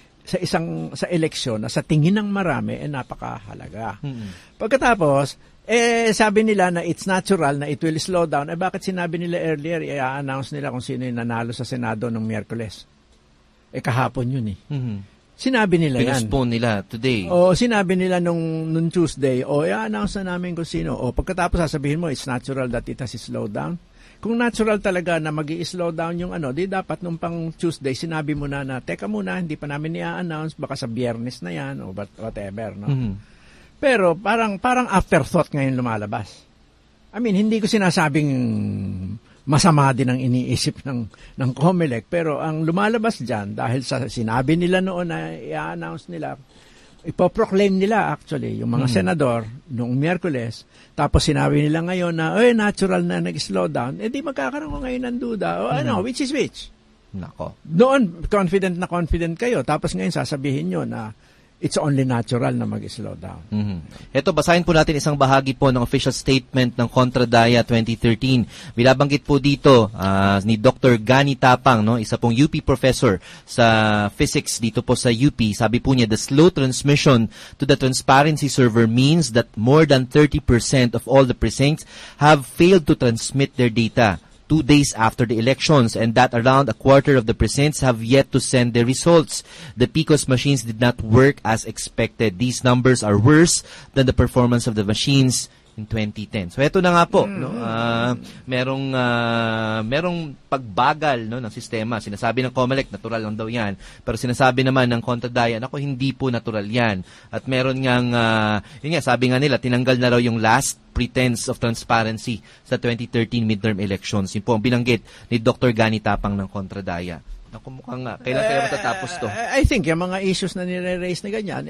eleksyon na sa tingin ng marami napakahalaga. Pagkatapos, sabi nila na it's natural na it will slow down. Bakit sinabi nila earlier, i-announce nila kung sino yung nanalo sa Senado ng Miyerkules? Kahapon yun eh. Sinabi nila yan. Pinospone nila today. Sinabi nila nung Tuesday, i-announce na namin kung sino. Pagkatapos sasabihin mo, it's natural that it has slowed down. Kung natural talaga na mag-i-slow down yung di dapat nung pang Tuesday, sinabi mo na, teka muna, hindi pa namin i-announce, baka sa Biyernes na yan, o whatever, no? Pero parang afterthought ngayon lumalabas. I mean, hindi ko sinasabing masama din ang iniisip ng COMELEC. Pero ang lumalabas dyan, dahil sa sinabi nila noon na i-announce nila, ipoproclaim nila actually, yung mga senador noong Miyerkules, tapos sinabi nila ngayon na, natural na nag-slow down, di magkakaroon ko ngayon ng duda. Which is which? Nako. Noon, confident kayo. Tapos ngayon sasabihin nyo na it's only natural na mag-slow down. Ito, basahin po natin isang bahagi po ng official statement ng Contradaya 2013. Binabanggit po dito ni Dr. Gani Tapang, no, isa pong UP professor sa physics dito po sa UP. Sabi po niya, the slow transmission to the transparency server means that more than 30% of all the precincts have failed to transmit their data 2 days after the elections, and that around a quarter of the precincts have yet to send their results. The PCOS machines did not work as expected. These numbers are worse than the performance of the machines in 2010. So ito na nga po, no, merong pagbagal, no, ng sistema. Sinasabi ng COMELEC natural lang daw 'yan, pero sinasabi naman ng Contradaya, nako, hindi po natural 'yan. At meron ngang yun nga, sabi nga nila, tinanggal na raw yung last pretense of transparency sa 2013 midterm elections. Yun po ang binanggit ni Dr. Gani Tapang ng Contradaya. Naku, mukhang kailan kaya matatapos to? I think yung mga issues na nire-raise na ganyan,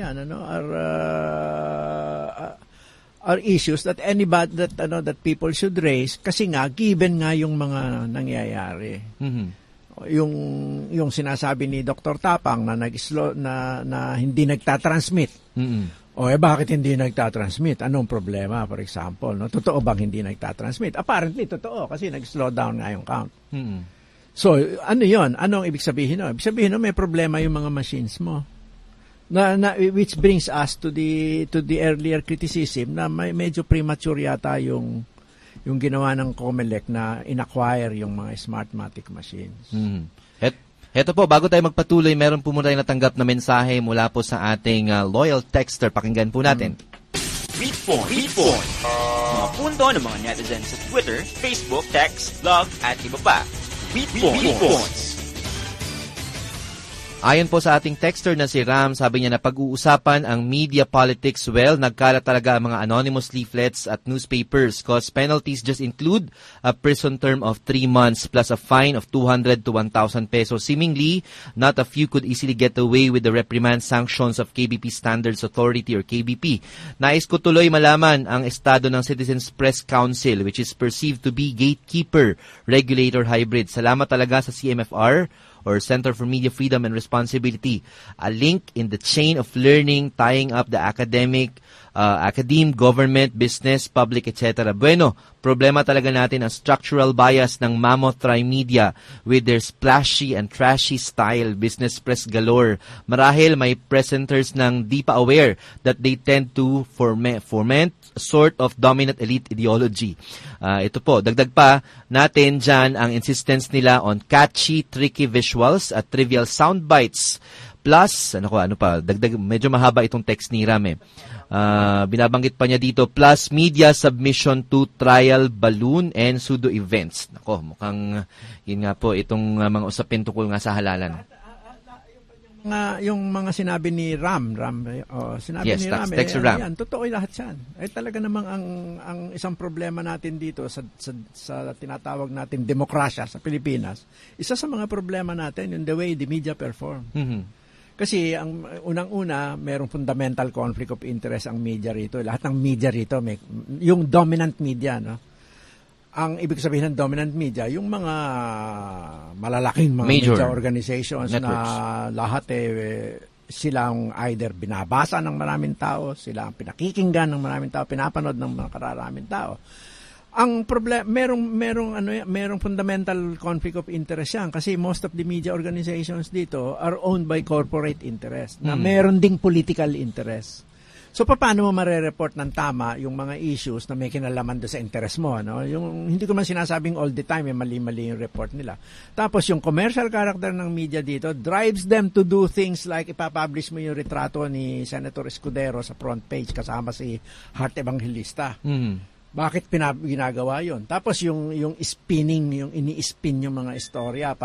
are issues that that people should raise kasi nga given nga yung mga nangyayari. Mm-hmm. Yung sinasabi ni Dr. Tapang na na hindi nagtatransmit. Mm-hmm. Bakit hindi nagtatransmit? Anong problema, for example? No? Totoo bang hindi nagtatransmit? Apparently, totoo kasi nag-slow down nga yung count. Mm-hmm. So, ano yon? Anong ibig sabihin? No? Ibig sabihin, may problema yung mga machines mo. Which brings us to the earlier criticism na medyo premature yata yung ginawa ng COMELEC na inacquire yung mga Smartmatic machines. Heto po, bago tayo magpatuloy, meron po muna tayong natanggap na mensahe mula po sa ating loyal texter. Pakinggan po natin. Read point. Mga punto ng mga netizens sa Twitter, Facebook, text, blog, at iba pa. Read points. Ayon po sa ating texter na si Ram, sabi niya na pag-uusapan ang media politics, nagkalat talaga ang mga anonymous leaflets at newspapers cause penalties just include a prison term of 3 months plus a fine of 200 to 1,000 pesos. Seemingly, not a few could easily get away with the reprimand sanctions of KBP Standards Authority or KBP. Nais ko tuloy malaman ang estado ng Citizens Press Council which is perceived to be gatekeeper, regulator hybrid. Salamat talaga sa CMFR or Center for Media Freedom and Responsibility, a link in the chain of learning tying up the academic, government, business, public, etc. Bueno, problema talaga natin ang structural bias ng Mammoth Tri-Media with their splashy and trashy style, business press galore. Marahil may presenters nang di pa aware that they tend to foment a sort of dominant elite ideology. Ito po, dagdag pa natin dyan ang insistence nila on catchy, tricky visuals at trivial sound bites. Plus, dagdag, medyo mahaba itong text ni Ram. Binabanggit pa niya dito, plus media submission to trial balloon and pseudo events. Nako, mukhang yun nga po itong mga usapin tungkol nga sa halalan. Yung mga sinabi ni Ram, yes, text Ram. Yan, totoo lahat yan. Talaga namang ang isang problema natin dito sa tinatawag natin demokrasya sa Pilipinas, isa sa mga problema natin yung the way the media perform. Mm-hmm. Kasi ang unang-una, merong fundamental conflict of interest ang media rito. Lahat ng media rito, yung dominant media, no? Ang ibig sabihin ng dominant media, yung mga malalaking mga major media organizations networks na lahat silang either binabasa ng maraming tao, sila ang pinakikinggan ng maraming tao, pinapanood ng mga kararaming tao. Ang problema, merong fundamental conflict of interest yan kasi most of the media organizations dito are owned by corporate interest na meron ding political interest. So, paano mo marereport ng tama yung mga issues na may kinalaman doon sa interest mo? No? Yung, hindi ko man sinasabing all the time, mali-mali yung report nila. Tapos, yung commercial character ng media dito drives them to do things like ipapublish mo yung retrato ni Senator Escudero sa front page kasama si Heart Evangelista. Bakit ginagawa yun? Tapos, yung spinning, yung ini-spin yung mga istorya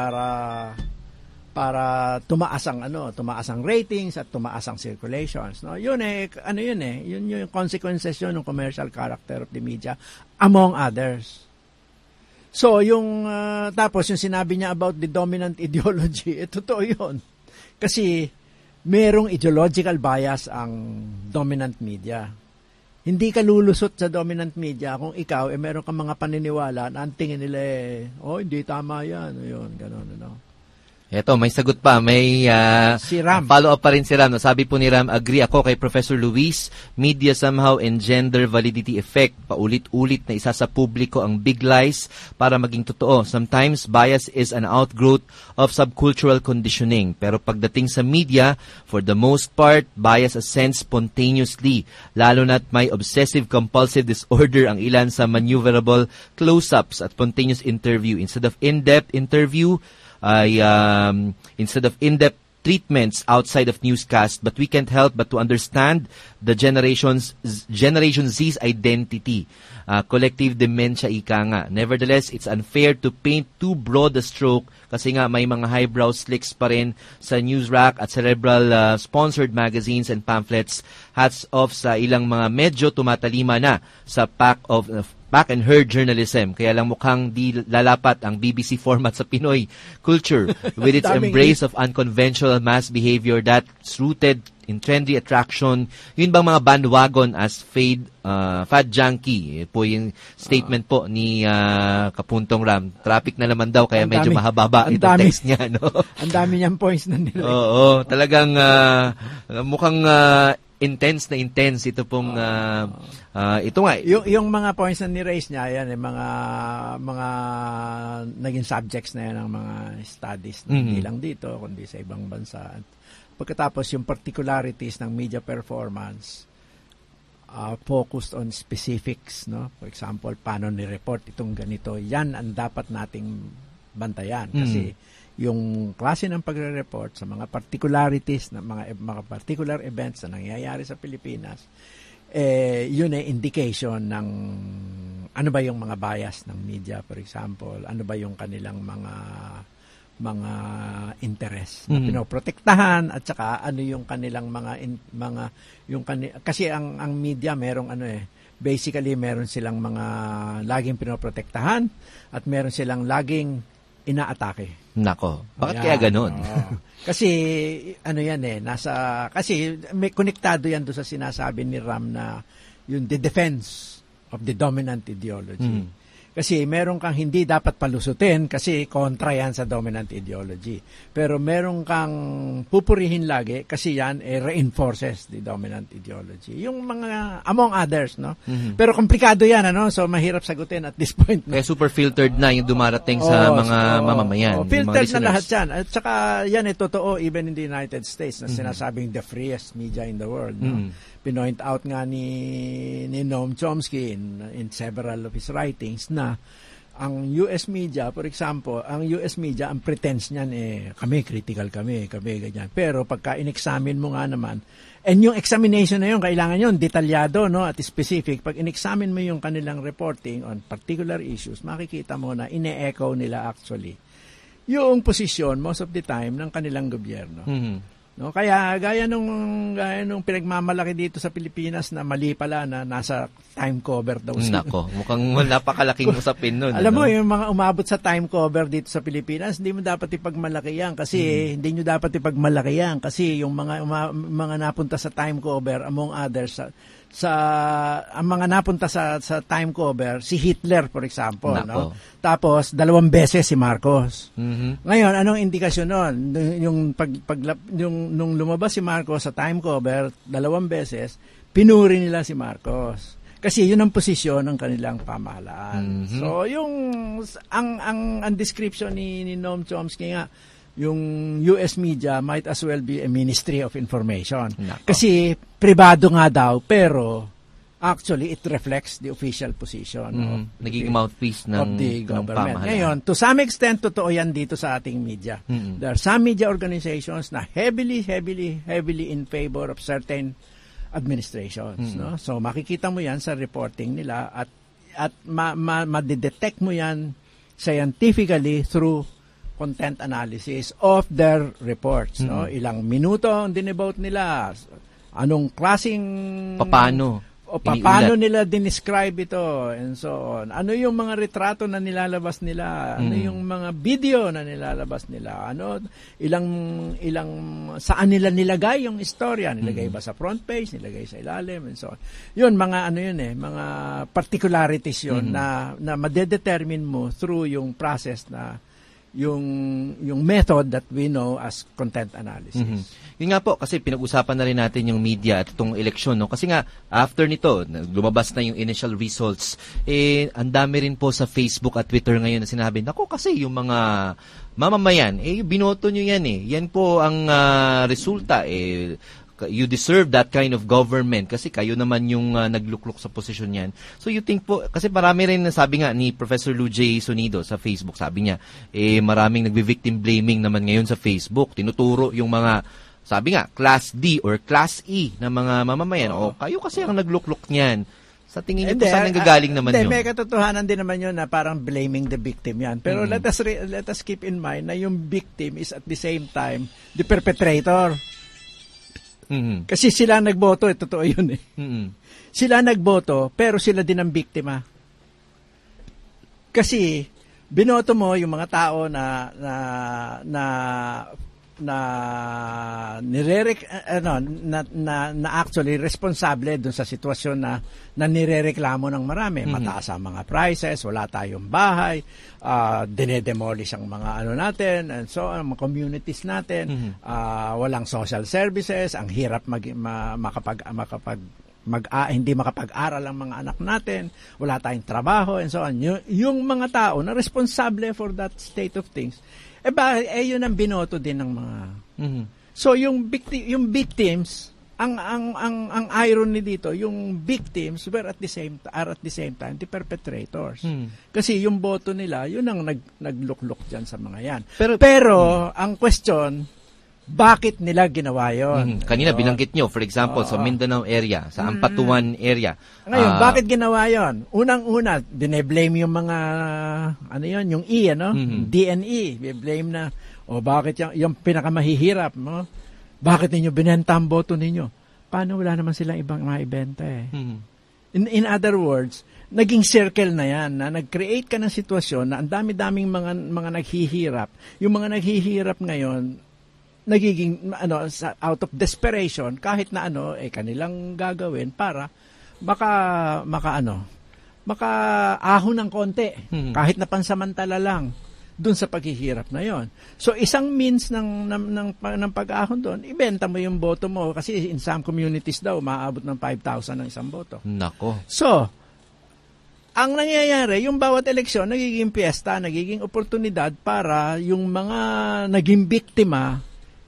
para tumaas ang ratings at tumaas ang circulations, no? Yun yung consequences yun ng commercial character of the media among others. So yung tapos yung sinabi niya about the dominant ideology, totoo yun. Kasi merong ideological bias ang dominant media. Hindi ka lulusot sa dominant media kung ikaw meron kang mga paniniwala na ang tingin nila hindi tama yan, yun, gano'n, no? Eto, may sagot pa. May si Ram. Follow-up pa rin si Ram. No? Sabi po ni Ram, agree ako kay Professor Luis, media somehow engender validity effect. Paulit-ulit na isa sa publiko ang big lies para maging totoo. Sometimes, bias is an outgrowth of subcultural conditioning. Pero pagdating sa media, for the most part, bias ascends spontaneously. Lalo na't may obsessive-compulsive disorder ang ilan sa maneuverable close-ups at spontaneous interview. Instead of in-depth interview, instead of in-depth treatments outside of newscast, but we can't help but to understand the Generation Z's identity. Collective dementia, ika nga. Nevertheless, it's unfair to paint too broad a stroke kasi nga may mga highbrow slicks pa rin sa news rack at cerebral sponsored magazines and pamphlets. Hats off sa ilang mga medyo tumatalima na sa pack of back and heard journalism. Kaya lang mukhang di lalapat ang BBC format sa Pinoy culture with its embrace of unconventional mass behavior that's rooted in trendy attraction. Yun bang mga bandwagon as fad junkie? Po yung statement po ni Kapuntong Ram. Traffic na naman daw kaya medyo mahaba itong text niya. No? Ang dami niyang points na nila. Oo, talagang mukhang intense ito pong ito nga. Yung mga points na ni-raise niya, yan, mga naging subjects na yan ng mga studies, hindi lang dito, kundi sa ibang bansa. Pagkatapos yung particularities ng media performance, focused on specifics, no? For example, paano ni-report itong ganito, yan ang dapat nating bantayan. Kasi yung klase ng pagre-report sa mga particularities, ng mga particular events na nangyayari sa Pilipinas, yun ay indication ng ano ba yung mga bias ng media, for example, ano ba yung kanilang mga interest na pinoprotektahan, at saka ano yung kanilang kasi ang media merong basically meron silang mga laging pinoprotektahan at meron silang laging inaatake. Nako, bakit kaya ganun? Kasi kasi may konektado yan doon sa sinasabi ni Ram na yung the defense of the dominant ideology. Kasi meron kang hindi dapat palusutin kasi kontra yan sa dominant ideology. Pero meron kang pupurihin lagi kasi yan reinforces the dominant ideology. Yung mga, among others, no? Pero komplikado yan, so mahirap sagutin at this point. No? Kaya super filtered na yung dumarating sa mga mamamayan. Filtered na lahat yan. At saka yan totoo even in the United States na sinasabing the freest media in the world. No? Pinoint out nga ni Noam Chomsky in several of his writings na ang US media, for example, ang pretense niyan critical kami, ganyan. Pero pagka in-examine mo nga naman, and yung examination na yun, kailangan yun, detalyado, no, at specific. Pag in-examine mo yung kanilang reporting on particular issues, makikita mo na ine-echo nila actually yung posisyon most of the time ng kanilang gobyerno. No, kaya gaya nung pinagmamalaki dito sa Pilipinas na mali pala na nasa time cover daw sila. Nako, mukhang napakalaking usapin nun. Alam mo, yung mga umabot sa time cover dito sa Pilipinas, hindi mo dapat ipagmalaki yan kasi yung mga napunta sa time cover, among others, ang mga napunta sa time cover, si Hitler, for example, no? Tapos 2 beses si Marcos. Ngayon, anong indikasyon nun? Nung lumabas si Marcos sa time cover 2 beses, pinuri nila si Marcos. Kasi yun ang posisyon ng kanilang pamahalaan. So, ang description ni Noam Chomsky nga, yung US media might as well be a Ministry of Information. Kasi pribado nga daw, pero actually it reflects the official position naging mouthpiece of the government. Ngayon, to some extent, totoo yan dito sa ating media. There are some media organizations na heavily in favor of certain administrations. No? So makikita mo yan sa reporting nila at ma-detect mo yan scientifically through content analysis of their reports. No? Ilang minuto ang dinivote nila, anong klaseng paano nila dinescribe ito, and so on. Ano yung mga retrato na nilalabas nila, ano yung mga video na nilalabas nila, saan nila nilagay yung istorya, nilagay ba sa front page, nilagay sa ilalim, and so on. Yun, mga mga particularities yun na madedetermine mo through yung process na yung method that we know as content analysis. Yun nga po, kasi pinag-usapan na rin natin yung media at itong eleksyon, no? Kasi nga, after nito, lumabas na yung initial results, ang dami rin po sa Facebook at Twitter ngayon na sinabi, nako kasi yung mga mamamayan, binoto nyo yan Yan po ang resulta, you deserve that kind of government kasi kayo naman yung nagluklok sa posisyon yan. So you think po, kasi marami rin, sabi nga ni Professor Lou J. Sonido sa Facebook, sabi niya, maraming nagbi-victim blaming naman ngayon sa Facebook. Tinuturo yung mga, sabi nga, Class D or Class E na mga mamamayan. Kayo kasi ang nagluklok niyan. Sa tingin niyo po, saan nanggagaling naman yun? May katotohanan din naman yun na parang blaming the victim yan. Pero let us keep in mind na yung victim is at the same time the perpetrator. Kasi sila nagboto, totoo yun Sila nagboto, pero sila din ang biktima. Kasi binoto mo yung mga tao na actually responsable dun sa sitwasyon na nirereklamo ng marami. Mataas ang mga prices, wala tayong bahay, dinedemolish ang mga natin, and so ang mga communities natin, walang social services, ang hirap hindi makapag-aral ang mga anak natin, wala tayong trabaho, and so on. Yung mga tao na responsable for that state of things, yun ang binoto din ng mga. So yung victims, ang irony dito, yung victims were at the same time the perpetrators. Kasi yung boto nila, yun ang nagluklok diyan sa mga yan. Pero ang question, bakit nila ginawa yun? Kanina binanggit nyo, for example, sa Mindanao area, sa Ampatuan area. Ngayon, bakit ginawa yun? Unang-una, dineblame yung mga, yung DNE. Blame na, bakit yung pinakamahihirap, no? Bakit ninyo binenta ang boto ninyo? Paano wala naman silang ibang maibenta eh? In other words, naging circle na yan, na nag-create ka ng sitwasyon na ang dami-daming mga naghihirap. Yung mga naghihirap ngayon, nagiging out of desperation kahit na kanilang gagawin para makaahon ng konti kahit na pansamantala lang dun sa paghihirap na yon. So isang means ng pag-ahon doon, ibenta mo yung boto mo kasi in some communities daw maabot ng 5,000 ng isang boto. Nako. So ang nangyayari, yung bawat eleksyon nagiging piyesta, nagiging oportunidad para yung mga naging biktima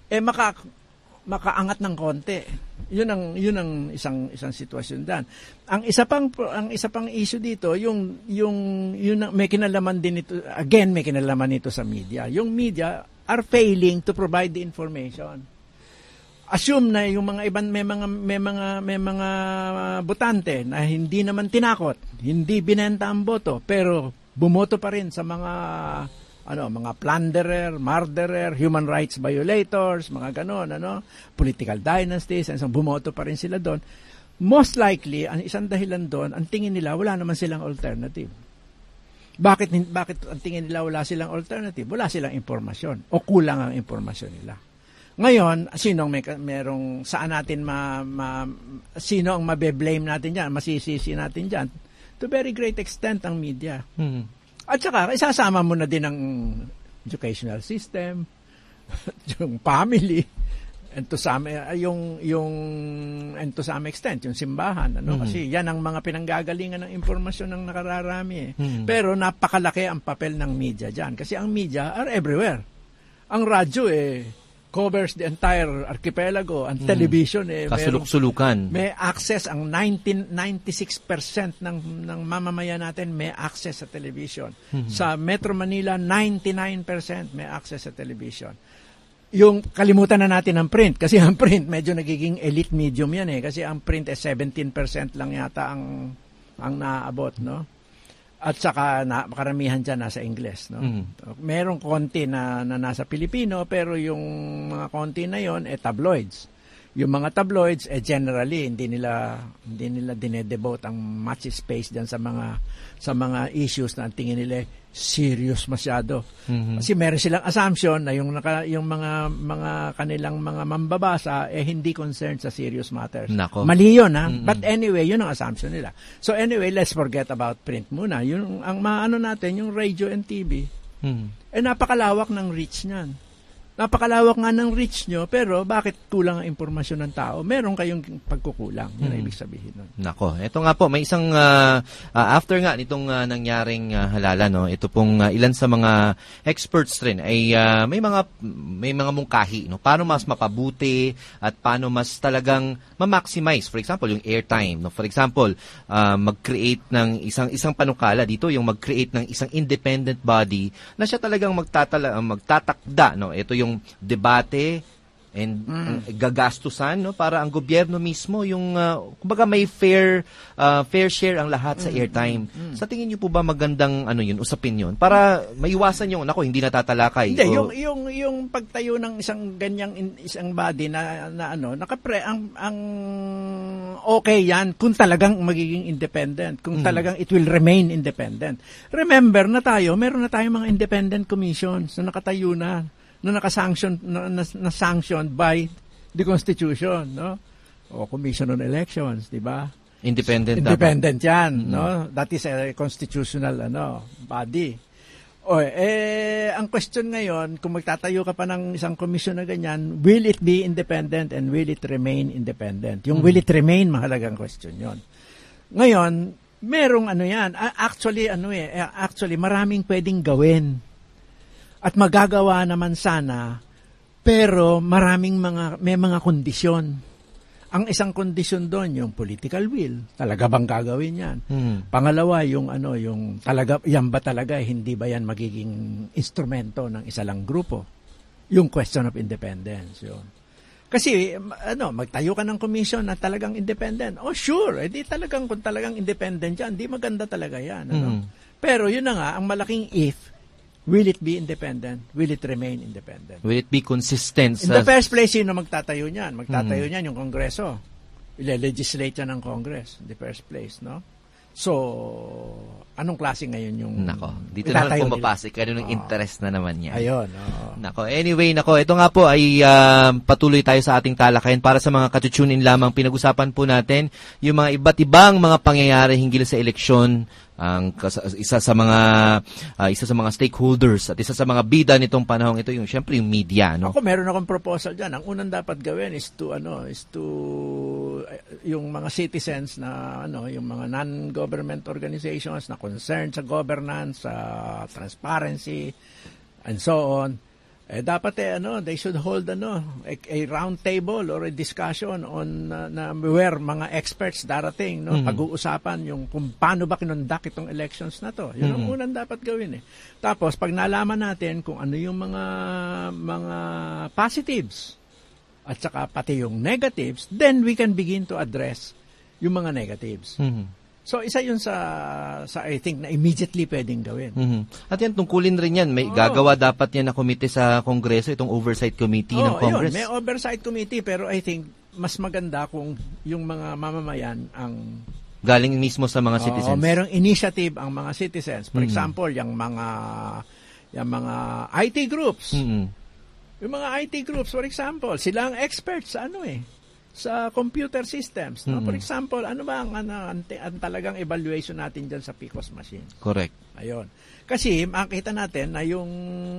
makaangat ng konti. Yun ang isang sitwasyon diyan. Ang isa pang issue dito, yung may kinalaman din ito, again may kinalaman nito sa media. Yung media are failing to provide the information. Assume na yung mga ibang may mga botante na hindi naman tinakot, hindi binenta ang boto, pero bumoto pa rin sa mga plunderer, murderer, human rights violators, mga ganon, political dynasties, and so bumoto pa rin sila doon. Most likely, ang isang dahilan doon, ang tingin nila, wala naman silang alternative. Bakit ang tingin nila wala silang alternative? Wala silang impormasyon, o kulang ang impormasyon nila. Ngayon, saan natin sino ang mabe-blame natin diyan, masisisi natin diyan? To very great extent ang media. At saka, isasama mo na din ang educational system, yung family, and to some extent, yung simbahan. Kasi yan ang mga pinanggagalingan ng impormasyon ng nakararami. Pero napakalaki ang papel ng media dyan. Kasi ang media are everywhere. Ang radyo covers the entire archipelago. Ang television kasuluk-sulukan. May access ang 96% ng mamamayan natin may access sa television. Sa Metro Manila 99% may access sa television. Yung kalimutan na natin ang print kasi ang print medyo nagiging elite medium yan kasi ang print 17% lang yata ang naaabot, no? At saka karamihan dyan nasa Ingles, no? Merong konti na nasa Pilipino, pero yung mga konti na yon tabloids. Yung mga tabloids generally hindi nila dinedevote ang much space diyan sa mga issues na tingin nila serious masyado. Kasi meron silang assumption na yung mga kanilang mga mambabasa hindi concerned sa serious matters. Nako. Mali yun, ha? But anyway, yun ang assumption nila. So anyway, let's forget about print muna. Yung ang maano natin, yung radio and TV. Napakalawak ng reach niyan. Napakalawak nga ng reach nyo, pero bakit kulang ang impormasyon ng tao? Meron kayong pagkukulang. Yun ang ibig sabihin nun. Nako, ito nga po, may isang, after nga nitong nangyaring halala, no, ito pong ilan sa mga experts rin ay may mga mungkahi, no, paano mas mapabuti at paano mas talagang ma-maximize, for example, yung airtime. No? For example, mag-create ng isang panukala dito, yung mag-create ng isang independent body na siya talagang magtatakda. No? Ito yung debate and gagastusan, no, para ang gobyerno mismo yung kumbaga may fair share ang lahat sa airtime. Sa tingin niyo po ba magandang usapin yun para maiwasan yung hindi natatalakay? Hindi, yung pagtayo ng isang body na ang okay yan kung talagang magiging independent, kung talagang it will remain independent. Remember na meron na tayong mga independent commissions na nakatayo na nakasanction na sanctioned by the Constitution, no? O Commission on Elections, di ba? Independent yan, no? That is a constitutional body. Ang question ngayon, kung magtatayo ka pa ng isang commission na ganyan, will it be independent and will it remain independent? Yung will it remain, mahalagang question yon. Ngayon, merong yan. Actually, maraming pwedeng gawin. At magagawa naman sana, pero may mga kondisyon. Ang isang kondisyon doon, yung political will. Talaga bang gagawin yan? Pangalawa, yung talaga, yan ba talaga, hindi ba yan magiging instrumento ng isa lang grupo? Yung question of independence. Yun. Kasi, magtayo ka ng commission na talagang independent. Oh, sure. Kung talagang independent yan, di maganda talaga yan. Pero yun na nga, ang malaking if, will it be independent? Will it remain independent? Will it be consistent? In the first place, sino magtatayo niyan? Magtatayo niyan yung Kongreso. Ile-legislate yan ng Congress in the first place, no? So, anong klase ngayon yung dito naman pumapasok ng interest na naman yan. Ayun. Anyway, ito nga po ay patuloy tayo sa ating talakayan para sa mga katutunin lamang. Pinag-usapan po natin yung mga iba't ibang mga pangyayari hinggil sa eleksyon. Isa sa mga stakeholders at isa sa mga bida nitong panahong ito yung syempre yung media, no? Meron akong proposal diyan. Ang unang dapat gawin is to yung mga citizens na yung mga non-government organizations na concerned sa governance, sa transparency and so on. Dapat they should hold a round table or a discussion on where mga experts darating, no? Pag-uusapan yung kung paano ba kinonduct itong elections na to. Yun ang unang dapat gawin. Tapos pag nalaman natin kung ano yung mga positives at saka pati yung negatives, then we can begin to address yung mga negatives. So, isa yun sa I think na immediately pwedeng gawin. At yan, tungkulin rin yan. May gagawa dapat yan na komite sa Kongreso, itong Oversight Committee ng Congress. May Oversight Committee, pero I think mas maganda kung yung mga mamamayan ang galing mismo sa mga citizens. Merong initiative ang mga citizens. For example, yung mga IT groups. Yung mga IT groups, for example, sila ang experts sa sa computer systems, no? For example, ano ba ang talagang evaluation natin diyan sa PCOS machine? Correct. Ayun. Kasi makita natin na yung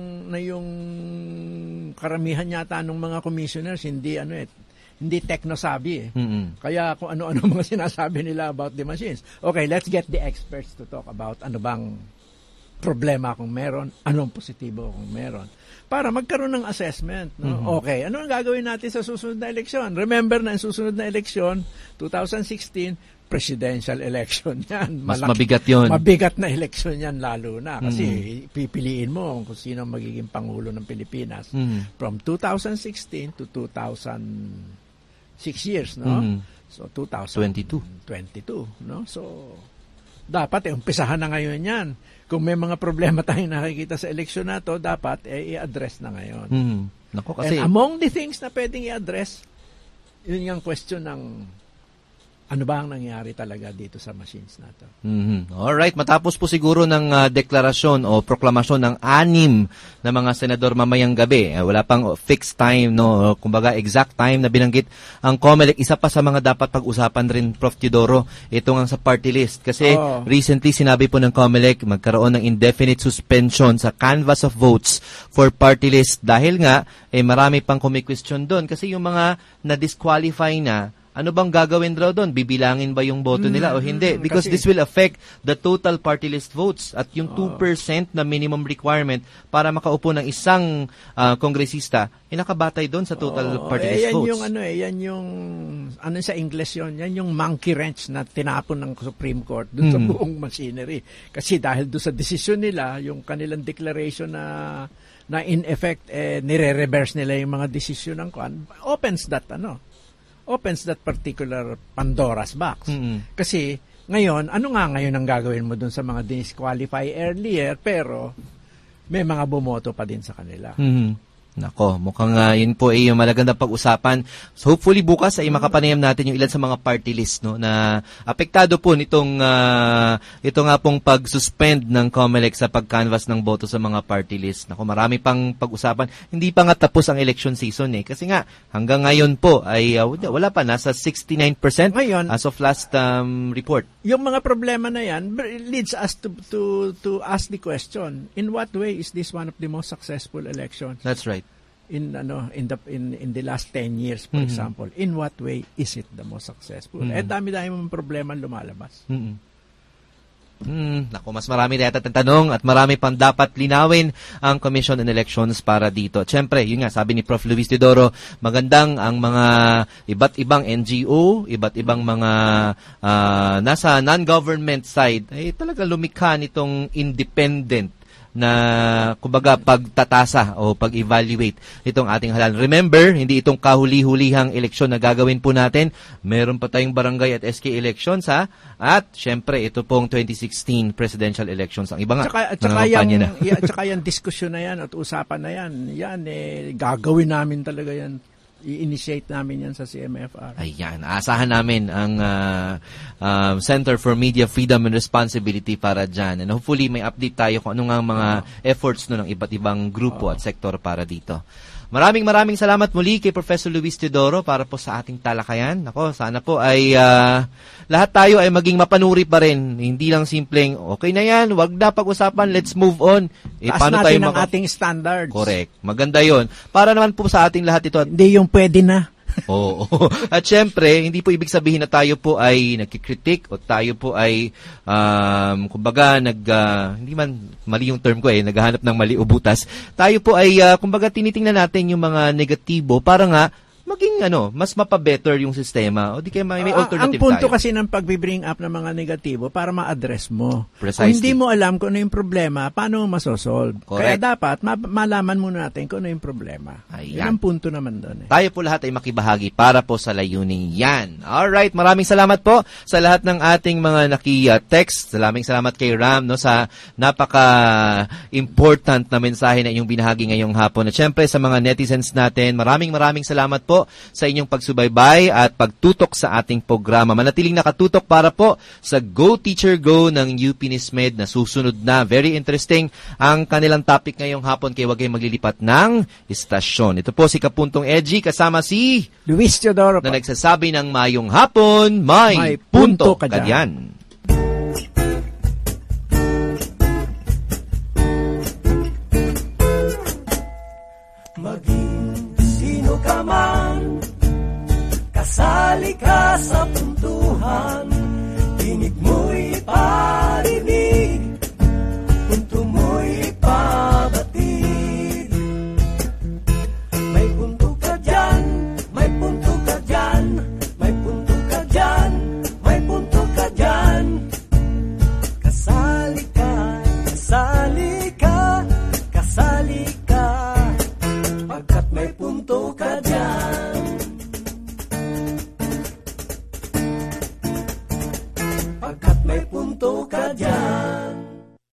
karamihan yata ng mga commissioners hindi techno-savvy. Kaya kung ano-ano mga sinasabi nila about the machines. Okay, let's get the experts to talk about ano bang problema kung meron, anong positibo kung meron. Para magkaroon ng assessment. No? Okay, ano ang gagawin natin sa susunod na eleksyon? Remember na ang susunod na eleksyon, 2016, presidential election yan. Mas mabigat yun. Mabigat na eleksyon yan lalo na. Kasi pipiliin mo kung sino magiging Pangulo ng Pilipinas. From 2016 to 2006 years, no? So, 2022, no? So, dapat umpisahan na ngayon yan. Kung may mga problema tayong nakikita sa eleksyon na to, dapat i-address na ngayon. Kasi and among the things na pwedeng i-address, yun yung question ng ano ba ang nangyari talaga dito sa machines na to. Alright, matapos po siguro ng deklarasyon o proklamasyon ng 6 na mga senador mamayang gabi, wala pang fixed time, no, kumbaga exact time na binanggit ang COMELEC. Isa pa sa mga dapat pag-usapan rin, Prof. Teodoro, ito nga sa party list. Kasi recently sinabi po ng COMELEC magkaroon ng indefinite suspension sa canvas of votes for party list dahil nga marami pang kumikwestiyon doon kasi yung mga na-disqualify na, ano bang gagawin daw doon? Bibilangin ba yung boto nila o hindi? Because this will affect the total party list votes at yung 2% na minimum requirement para makaupo ng isang kongresista, nakabatay doon sa total party list votes. Yan yung sa English yan yung monkey wrench na tinapon ng Supreme Court doon sa buong machinery. Kasi dahil doon sa desisyon nila, yung kanilang declaration na na in effect nire-reverse nila yung mga desisyon ng kwan, opens that particular Pandora's box. Kasi ngayon, ano nga ngayon ang gagawin mo dun sa mga disqualify earlier pero may mga bumoto pa din sa kanila. Nako, mukhang yun po ay malagandang pag-usapan. So hopefully bukas ay makapanayam natin yung ilan sa mga party list, no, na apektado po nitong ito nga pong pag-suspend ng COMELEC sa pag-canvas ng boto sa mga party list. Nako, marami pang pag-usapan. Hindi pa nga tapos ang election season Kasi nga hanggang ngayon po ay wala pa, nasa 69% ngayon, as of last report. Yung mga problema na yan leads us to ask the question, in what way is this one of the most successful elections? That's right. In the last 10 years, for example, in what way is it the most successful? Dami-dami mong problema lumalabas. Naku, mas marami na yata tanong at marami pang dapat linawin ang Commission on Elections para dito. Siyempre, yun nga, sabi ni Prof. Luis Teodoro, magandang ang mga iba't ibang NGO, iba't ibang mga nasa non-government side, ay talaga lumikha nitong independent na kumbaga pagtatasa o pag-evaluate itong ating halalan. Remember, hindi itong kahuli-hulihang eleksyon na gagawin po natin. Meron pa tayong barangay at SK elections at syempre ito pong 2016 presidential elections. Ang iba nga, tsaka yung diskusyon na yan at usapan na yan gagawin namin talaga yan. I-initiate namin yan sa CMFR. Ayan, asahan namin ang Center for Media Freedom and Responsibility para dyan. And hopefully may update tayo kung ano nga mga efforts ng iba't ibang grupo at sektor para dito. Maraming salamat muli kay Professor Luis Teodoro para po sa ating talakayan. Ako, sana po ay lahat tayo ay maging mapanuri pa rin. Hindi lang simpleng, okay na yan, wag na pag-usapan, let's move on. Taas natin ang ating standards. Correct. Maganda yon. Para naman po sa ating lahat ito. Hindi yung pwede na. Oo. At syempre, hindi po ibig sabihin na tayo po ay nagkikritik o tayo po ay kumbaga hindi man mali yung term ko naghahanap ng mali o butas. Tayo po ay kumbaga tinitingnan natin yung mga negatibo para nga maging mas mapabetter yung sistema o di kaya may alternative tayo. Ang punto kasi ng pag-bring up ng mga negatibo para ma-address mo. Precisely. Kung hindi mo alam kung ano yung problema, paano mo masosolve? Correct. Kaya dapat malaman muna natin kung ano yung problema. Yan ang punto naman doon. Tayo po lahat ay makibahagi para po sa layuning yan. Alright, maraming salamat po sa lahat ng ating mga naki-text. Maraming salamat kay Ram sa napaka-important na mensahe na inyong binahagi ngayong hapon. At syempre sa mga netizens natin, maraming salamat po sa inyong pagsubaybay at pagtutok sa ating programa. Manatiling nakatutok para po sa Go Teacher Go ng UP Nismed na susunod na. Very interesting ang kanilang topic ngayong hapon kaya huwag kayong maglilipat ng istasyon. Ito po si Kapuntong Edgy kasama si Luis Teodoro na nagsasabi ng mayong hapon, may punto ka dyan. Sino ka man, kasali ka sa puntuhan, tinig mo'y parinig, punto mo'y pabatid. May punto ka dyan, may punto ka dyan, may punto ka dyan, may punto ka dyan. Kasali ka, kasali ka, kasali ka, pagkat may punto